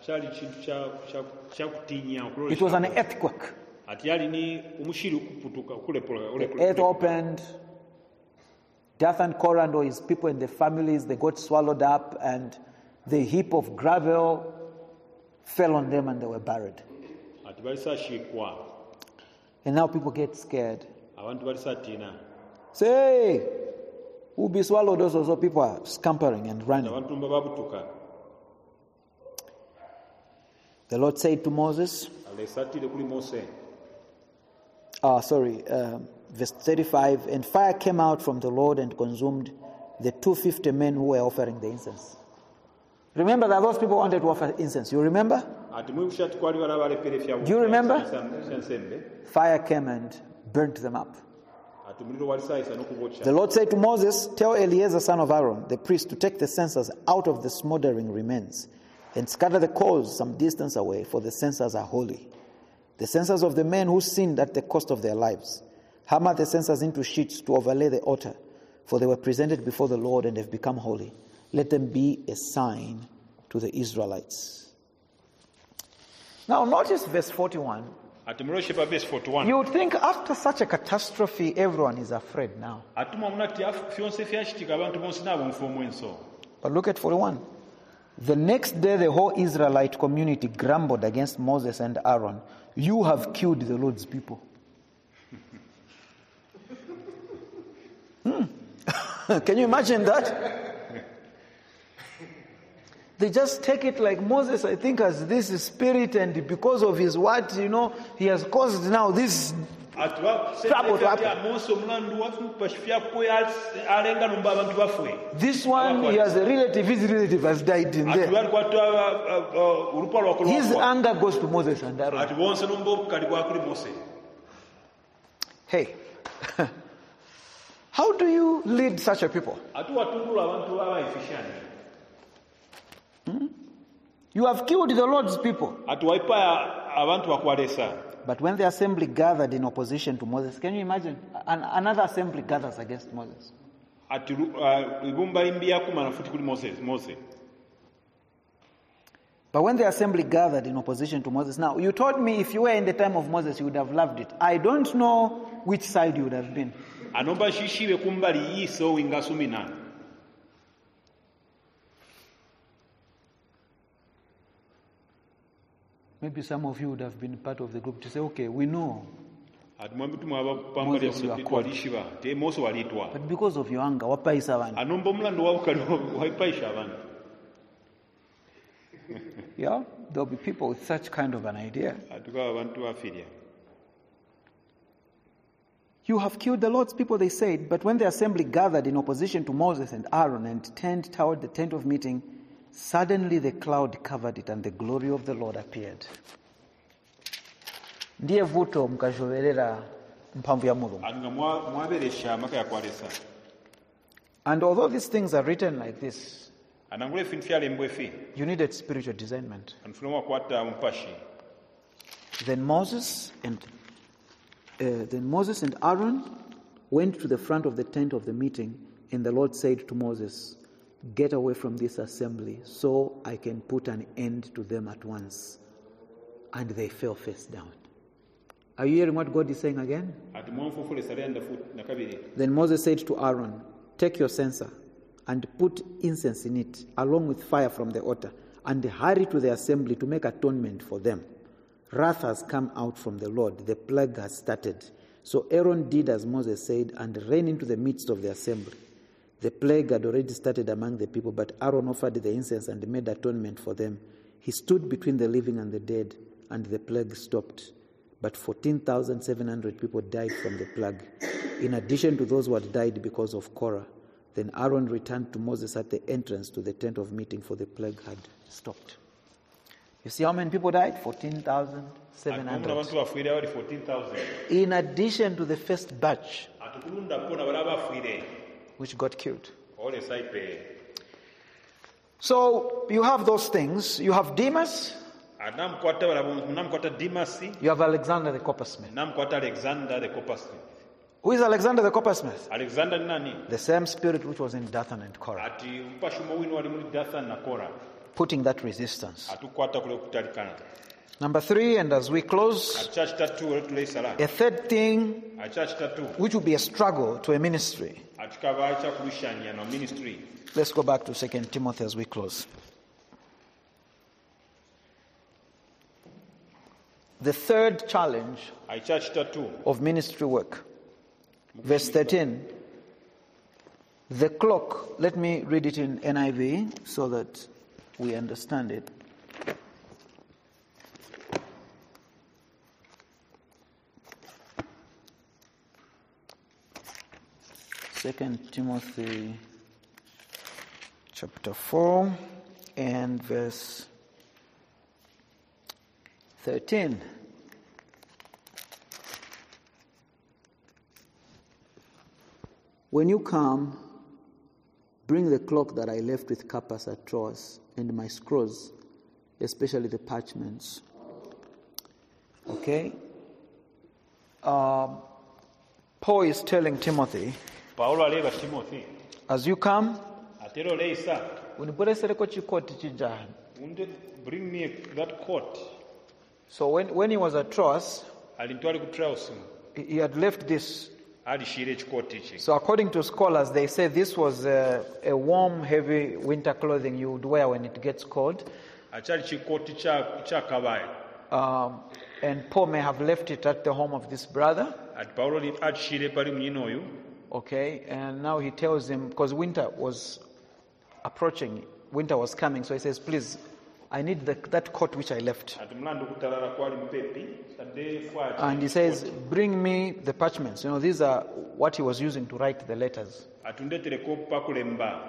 Speaker 1: It was an earthquake. The earth opened. Dathan, Korah, and all his people and their families, they got swallowed up, and the heap of gravel fell on them and they were buried. And now people get scared. Say, "Hey, we'll be swallowed also." So people are scampering and running. The Lord said to Moses, uh, sorry, uh, verse thirty-five, "And fire came out from the Lord and consumed the two hundred fifty men who were offering the incense." Remember that those people wanted to offer incense. You remember? Do you remember? Fire came and burnt them up. The Lord said to Moses, "Tell Eleazar, son of Aaron, the priest, to take the censers out of the smoldering remains and scatter the coals some distance away, for the censers are holy. The censers of the men who sinned at the cost of their lives. Hammer the censers into sheets to overlay the altar, for they were presented before the Lord and have become holy. Let them be a sign to the Israelites." Now notice verse forty-one. You would think after such a catastrophe, everyone is afraid now. But look at forty-one. "The next day the whole Israelite community grumbled against Moses and Aaron. 'You have killed the Lord's people.'" hmm. Can you imagine that? They just take it like Moses, I think, has this spirit, and because of his what, you know, he has caused now this trouble to happen. This one, he has a relative, his relative has died in there. His anger goes to Moses and Aaron. Hey, how do you lead such a people? Hmm? You have killed the Lord's people. But when the assembly gathered in opposition to Moses, can you imagine? An, another assembly gathers against Moses. But when the assembly gathered in opposition to Moses, now you told me if you were in the time of Moses, you would have loved it. I don't know which side you would have been. Maybe some of you would have been part of the group to say, "Okay, we know Moses, you are called. But because of your anger, wapaisa abantu." Yeah, there'll be people with such kind of an idea. "You have killed the Lord's people," they said. But when the assembly gathered in opposition to Moses and Aaron and turned toward the tent of meeting, suddenly the cloud covered it and the glory of the Lord appeared. Ndiye vuto mukashoverera mphamvu ya Mulungu. And although these things are written like this, you needed spiritual discernment. Then Moses and uh, then Moses and Aaron went to the front of the tent of the meeting, and the Lord said to Moses, "Get away from this assembly so I can put an end to them at once." And they fell face down. Are you hearing what God is saying again?
Speaker 2: ati mwanfufule salenda fu nakabiri.
Speaker 1: Then Moses said to Aaron, take your censer and put incense in it, along with fire from the altar, and hurry to the assembly to make atonement for them. Wrath has come out from the Lord. The plague has started. So Aaron did as Moses said and ran into the midst of the assembly. The plague had already started among the people, but Aaron offered the incense and made atonement for them. He stood between the living and the dead, and the plague stopped. But fourteen thousand seven hundred people died from the plague, in addition to those who had died because of Korah. Then Aaron returned to Moses at the entrance to the tent of meeting, for the plague had stopped. You see how many people died? fourteen thousand seven hundred.
Speaker 2: abantu bafiire abali fourteen thousand.
Speaker 1: In addition to the first batch,
Speaker 2: atukulunda pona bala bafiire.
Speaker 1: which got killed.
Speaker 2: Ole saipe.
Speaker 1: So you have those things. You have Demas,
Speaker 2: Anamkwata bala namkwata Dimasi.
Speaker 1: you have Alexander the coppersmith.
Speaker 2: Namkwata Alexander the coppersmith.
Speaker 1: Who is Alexander the coppersmith?
Speaker 2: Alexander nani?
Speaker 1: The same spirit which was in Dathan and Korah,
Speaker 2: Ati mpashumo winu wali muri Dathan na Korah.
Speaker 1: putting that resistance.
Speaker 2: Atukwata kule kutalikana.
Speaker 1: Number three, and as we close,
Speaker 2: Achachi tatu ole tuleisala.
Speaker 1: a third thing
Speaker 2: Achachi tatu.
Speaker 1: which will be a struggle to a ministry.
Speaker 2: Atukaba acha kulishanya no ministry.
Speaker 1: Let's go back to Second Timothy as we close. The third challenge
Speaker 2: Achachi tatu.
Speaker 1: of ministry work. Verse thirteen. The clock, let me read it in N I V so that we understand it. Second Timothy chapter four and verse thirteen. When you come, bring the cloak that I left with Carpus at Troas and my scrolls, especially the parchments. Okay? Um, Paul is telling Timothy,
Speaker 2: Paulo alega Timothy.
Speaker 1: as you come,
Speaker 2: Atero leisa.
Speaker 1: uniporesereko chikoti chija.
Speaker 2: Unde bring me that coat.
Speaker 1: So when, when he was at Troas,
Speaker 2: Alintwali ku Troas.
Speaker 1: he he had left this.
Speaker 2: Alishire chikoti chi.
Speaker 1: So according to scholars, they say this was a, a warm, heavy winter clothing you would wear when it gets cold.
Speaker 2: Achali chikoti cha cha kabaye.
Speaker 1: Um, and Paul may have left it at the home of this brother.
Speaker 2: Ati Paulo li achire pali mnyino oyu.
Speaker 1: Okay, and now he tells him, because winter was approaching, winter was coming, so he says, please, I need the, that coat which I left.
Speaker 2: Ati mlando kutalala kwali mpepi. Sade fwa.
Speaker 1: And he says, bring me the parchments. You know, these are what he was using to write the letters.
Speaker 2: Atundetere ko pakulemba.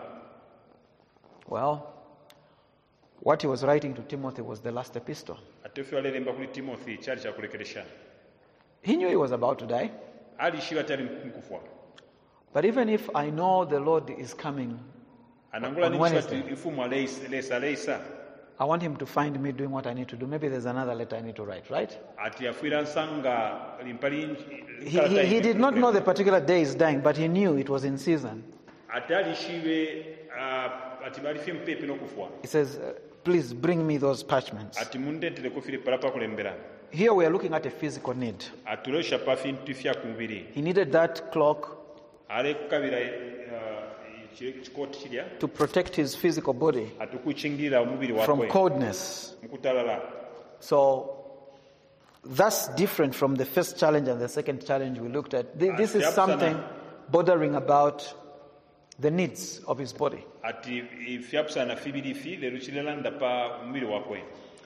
Speaker 1: Well, what he was writing to Timothy was the last epistle.
Speaker 2: Atefi walelemba kuli Timothy chali cha kulekeresha.
Speaker 1: He knew he was about to die.
Speaker 2: Alishiwa tali mkufwa.
Speaker 1: But even if I know the Lord is coming,
Speaker 2: Anangula
Speaker 1: On
Speaker 2: ni
Speaker 1: Wednesday.
Speaker 2: chati ifumu leisa leisa leisa.
Speaker 1: I want him to find me doing what I need to do. Maybe there's another letter I need to write, right?
Speaker 2: Ati afuira nsanga limpali
Speaker 1: He, he, he did not know the particular day he's dying, but he knew it was in season.
Speaker 2: Ati alishiwe ati balifi mpepi nokufwa.
Speaker 1: He says, uh, please bring me those parchments.
Speaker 2: Ati mundetere ko fili palapa kulembera.
Speaker 1: Here we are looking at a physical need.
Speaker 2: Atulosha pa fintu fya kumubiri.
Speaker 1: He needed that cloak
Speaker 2: Ale kukabira chikoti chilya
Speaker 1: to protect his physical body
Speaker 2: atukuchingira omubiri
Speaker 1: from
Speaker 2: wakwe
Speaker 1: coldness.
Speaker 2: mukutalala.
Speaker 1: So that's different from the first challenge and the second challenge we looked at. Th- This is something bordering about the needs of his body.
Speaker 2: Ati ifyapusana fibirifi lero chilelanda pa omubiri wakwe.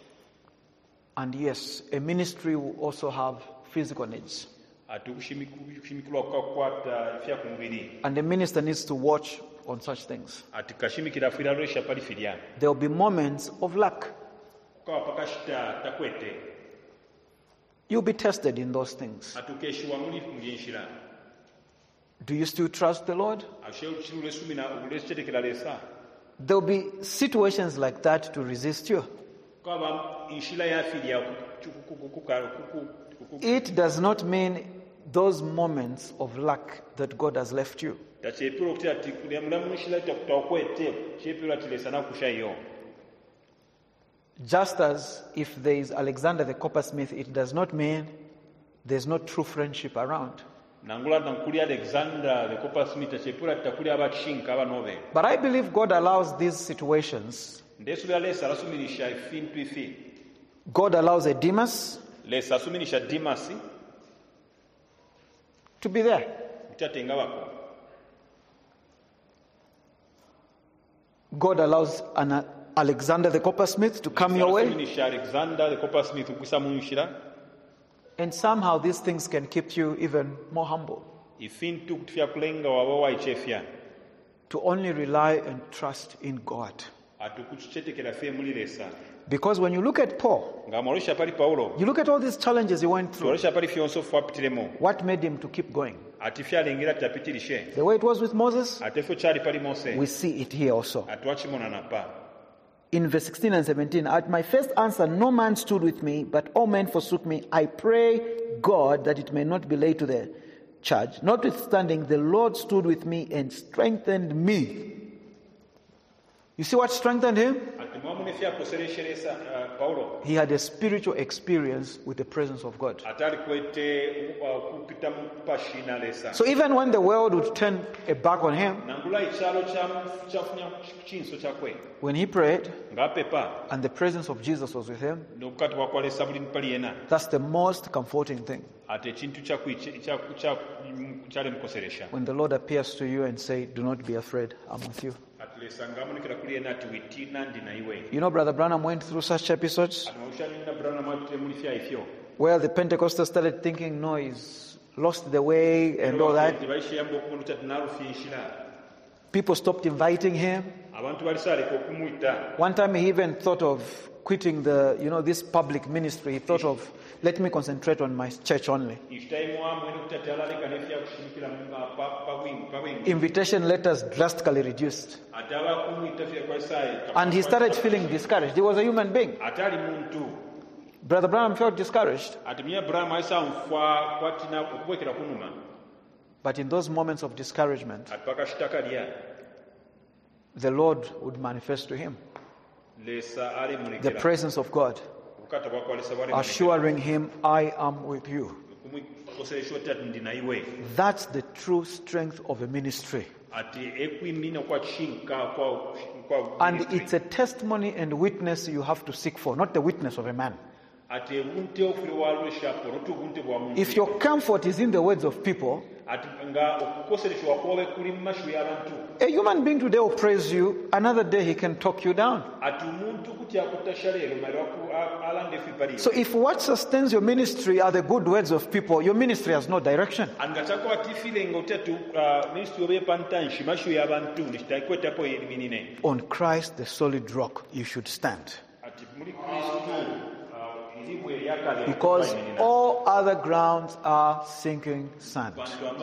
Speaker 1: And yes, a ministry will also have physical needs.
Speaker 2: Atukushimikula kukwata ifya kumubiri.
Speaker 1: And the minister needs to watch on such things.
Speaker 2: Ati kashimikira fira losha pali filya.
Speaker 1: There will be moments of lack.
Speaker 2: Kwa pakashita takwete.
Speaker 1: You'll be tested in those things.
Speaker 2: Atukeshiwa muli myenshira.
Speaker 1: Do you still trust the Lord?
Speaker 2: Ashe chilule sumina ulechetekera lesa.
Speaker 1: There will be situations like that to resist you.
Speaker 2: Kwa inshila ya filya kukukuka.
Speaker 1: It does not mean those moments of lack that God has left you.
Speaker 2: Tachepiro kuti ati kulyamulamu inshila takwete. Chepiro ati lesa na kushayo.
Speaker 1: Just as if there is Alexander the coppersmith, it does not mean there's no true friendship around.
Speaker 2: Alexander the Coppersmith chepula takuli abakishinka abanove.
Speaker 1: But I believe God allows these situations. God allows a Demas to be there. God allows an Alexander the Coppersmith to come your way.
Speaker 2: Alexander the Coppersmith
Speaker 1: and somehow these things can keep you even more humble. To only rely and trust in God. Because when you look at Paul, you look at all these challenges he went through. What made him to keep going? The way it was with Moses, we see it here also. In verse sixteen and seventeen, at my first answer, no man stood with me, but all men forsook me. I pray God that it may not be laid to their charge. Notwithstanding, the Lord stood with me and strengthened me. You see what strengthened him? He had a spiritual experience with the presence of God. So even when the world would turn a back on him, when he prayed and the presence of Jesus was with him, that's the most comforting thing. When the Lord appears to you and say, do not be afraid, I'm with you. You know, Brother Branham went through such episodes where the Pentecostals started thinking, no, he's lost the way and all that. People stopped inviting him. One time he even thought of quitting the, you know, this public ministry. He thought of, let me concentrate on my church only. Invitation letters drastically reduced. And he started feeling discouraged. He was a human being. Brother Branham felt discouraged. But in those moments of discouragement, the Lord would manifest to him the presence of God, assuring him, I am with you. That's the true strength of a ministry. And it's a testimony and witness you have to seek for, not the witness of a man. If your comfort is in the words of people, a human being today will praise you, another day he can talk you down. So if what sustains your ministry are the good words of people, your ministry has no direction. On Christ, the solid rock, you should stand. Because all other grounds are sinking sand.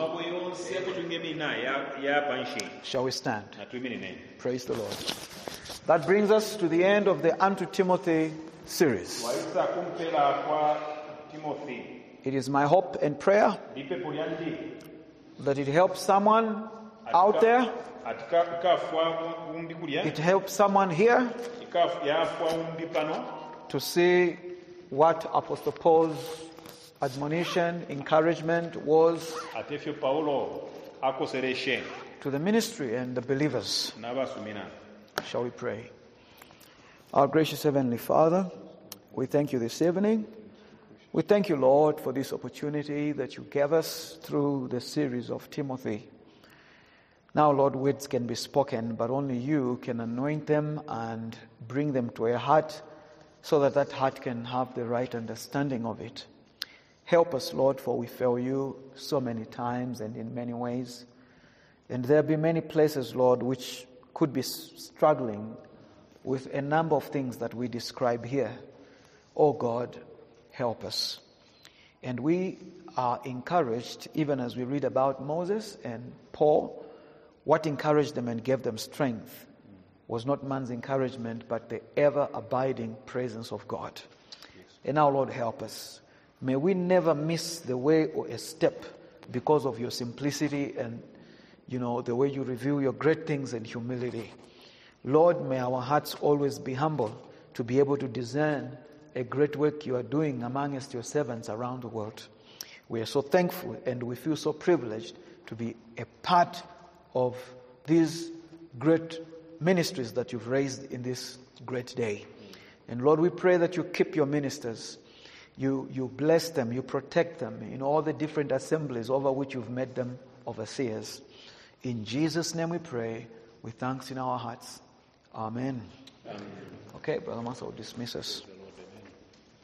Speaker 1: Shall we stand? Praise the Lord. That brings us to the end of the Unto Timothy series. It is my hope and prayer that it helps someone out there. It helps someone here to see what Apostle Paul's admonition, encouragement was to the ministry and the believers. Shall we pray? Our gracious Heavenly Father, we thank you this evening. We thank you, Lord, for this opportunity that you gave us through the series of Timothy. Now, Lord, words can be spoken, but only you can anoint them and bring them to a heart so that that heart can have the right understanding of it. Help us, Lord, for we fail you so many times and in many ways. And there be many places, Lord, which could be struggling with a number of things that we describe here. Oh God, help us. And we are encouraged, even as we read about Moses and Paul, what encouraged them and gave them strength was not man's encouragement, but the ever-abiding presence of God. Yes. And now, Lord, help us. May we never miss the way or a step because of your simplicity and, you know, the way you reveal your great things and humility. Lord, may our hearts always be humble to be able to discern a great work you are doing amongst your servants around the world. We are so thankful and we feel so privileged to be a part of these great ministries that you've raised in this great day. And Lord, we pray that you keep your ministers. You, you bless them, you protect them in all the different assemblies over which you've made them overseers. In Jesus' name we pray, with thanks in our hearts. Amen. Amen. Okay, Brother Master will dismiss us.